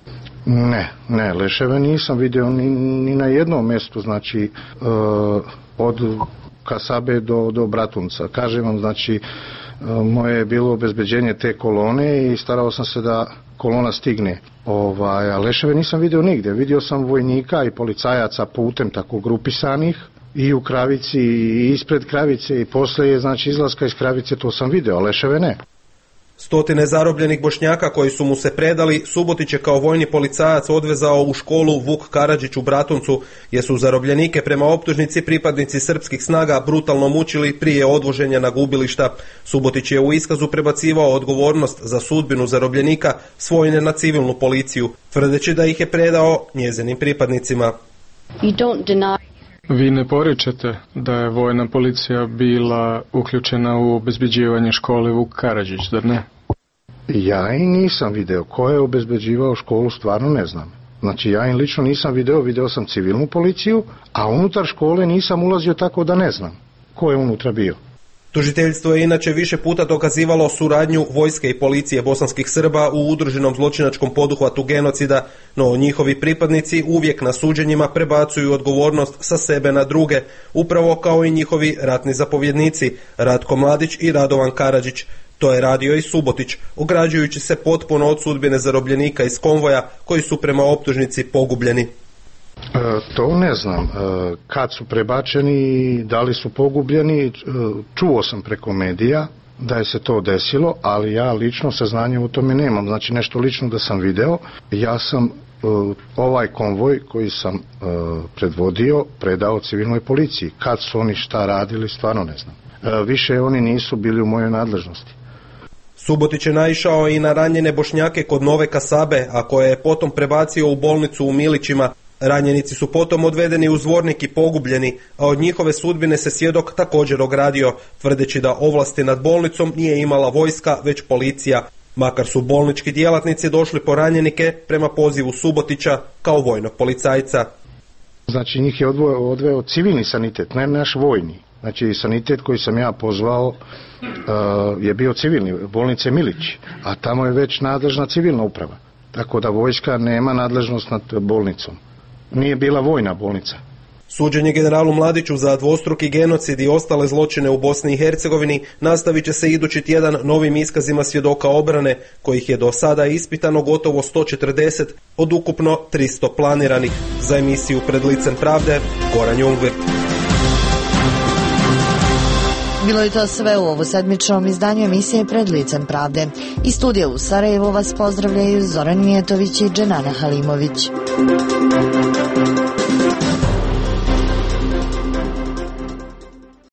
Ne, ne, leševe nisam vidio ni, ni na jednom mjestu, znači uh, od Kasabe do, do Bratunca. Kažem vam, znači uh, moje je bilo obezbeđenje te kolone i starao sam se da kolona stigne. Ovaj, a leševe nisam vidio nigdje. Vidio sam vojnika i policajaca putem tako grupisanih, i u Kravici i ispred Kravice i poslije, znači izlaska iz Kravice, to sam video, a leševe ne. Stotine zarobljenih Bošnjaka koji su mu se predali, Subotić je kao vojni policajac odvezao u školu Vuk Karadžić u Bratuncu, jer su zarobljenike prema optužnici pripadnici srpskih snaga brutalno mučili prije odvoženja na gubilišta. Subotić je u iskazu prebacivao odgovornost za sudbinu zarobljenika s vojne na civilnu policiju, tvrdeći da ih je predao njezinim pripadnicima. You don't deny... Vi ne poričete da je vojna policija bila uključena u obezbeđivanje škole Vuk Karadžić, zar ne? Ja i nisam video. Ko je obezbeđivao školu, stvarno ne znam. Znači ja i lično nisam video, video sam civilnu policiju, a unutar škole nisam ulazio, tako da ne znam ko je unutra bio. Tužiteljstvo je inače više puta dokazivalo suradnju vojske i policije bosanskih Srba u udruženom zločinačkom poduhvatu genocida, no njihovi pripadnici uvijek na suđenjima prebacuju odgovornost sa sebe na druge, upravo kao i njihovi ratni zapovjednici Ratko Mladić i Radovan Karadžić. To je radio i Subotić, ograđujući se potpuno od sudbine zarobljenika iz konvoja koji su prema optužnici pogubljeni. E, to ne znam. E, kad su prebačeni, da li su pogubljeni, e, čuo sam preko medija da je se to desilo, ali ja lično saznanje u tome nemam. Znači nešto lično da sam video. Ja sam ovaj konvoj koji sam predvodio predao civilnoj policiji. Kad su oni šta radili, stvarno ne znam. Više oni nisu bili u mojoj nadležnosti. Subotić je naišao i na ranjene Bošnjake kod Nove Kasabe, a koje je potom prebacio u bolnicu u Milićima. Ranjenici su potom odvedeni u Zvornik i pogubljeni, a od njihove sudbine se svjedok također ogradio, tvrdeći da ovlasti nad bolnicom nije imala vojska, već policija, makar su bolnički djelatnici došli po ranjenike prema pozivu Subotića kao vojnog policajca. Znači njih je odveo, odveo civilni sanitet, ne naš vojni. Znači sanitet koji sam ja pozvao uh, je bio civilni, bolnice Milić, a tamo je već nadležna civilna uprava. Tako da vojska nema nadležnost nad bolnicom. Nije bila vojna bolnica. Suđenje generalu Mladiću za dvostruki genocid i ostale zločine u Bosni i Hercegovini nastavit će se idući tjedan novim iskazima svjedoka obrane, kojih je do sada ispitano gotovo sto četrdeset od ukupno tristo planiranih. Za emisiju Pred licem pravde, Goran Jungvir. Bilo je to sve u ovo sedmičnom izdanju emisije Pred licem pravde. Iz studija u Sarajevu vas pozdravljaju Zoran Mijetović i Dženana Halimović.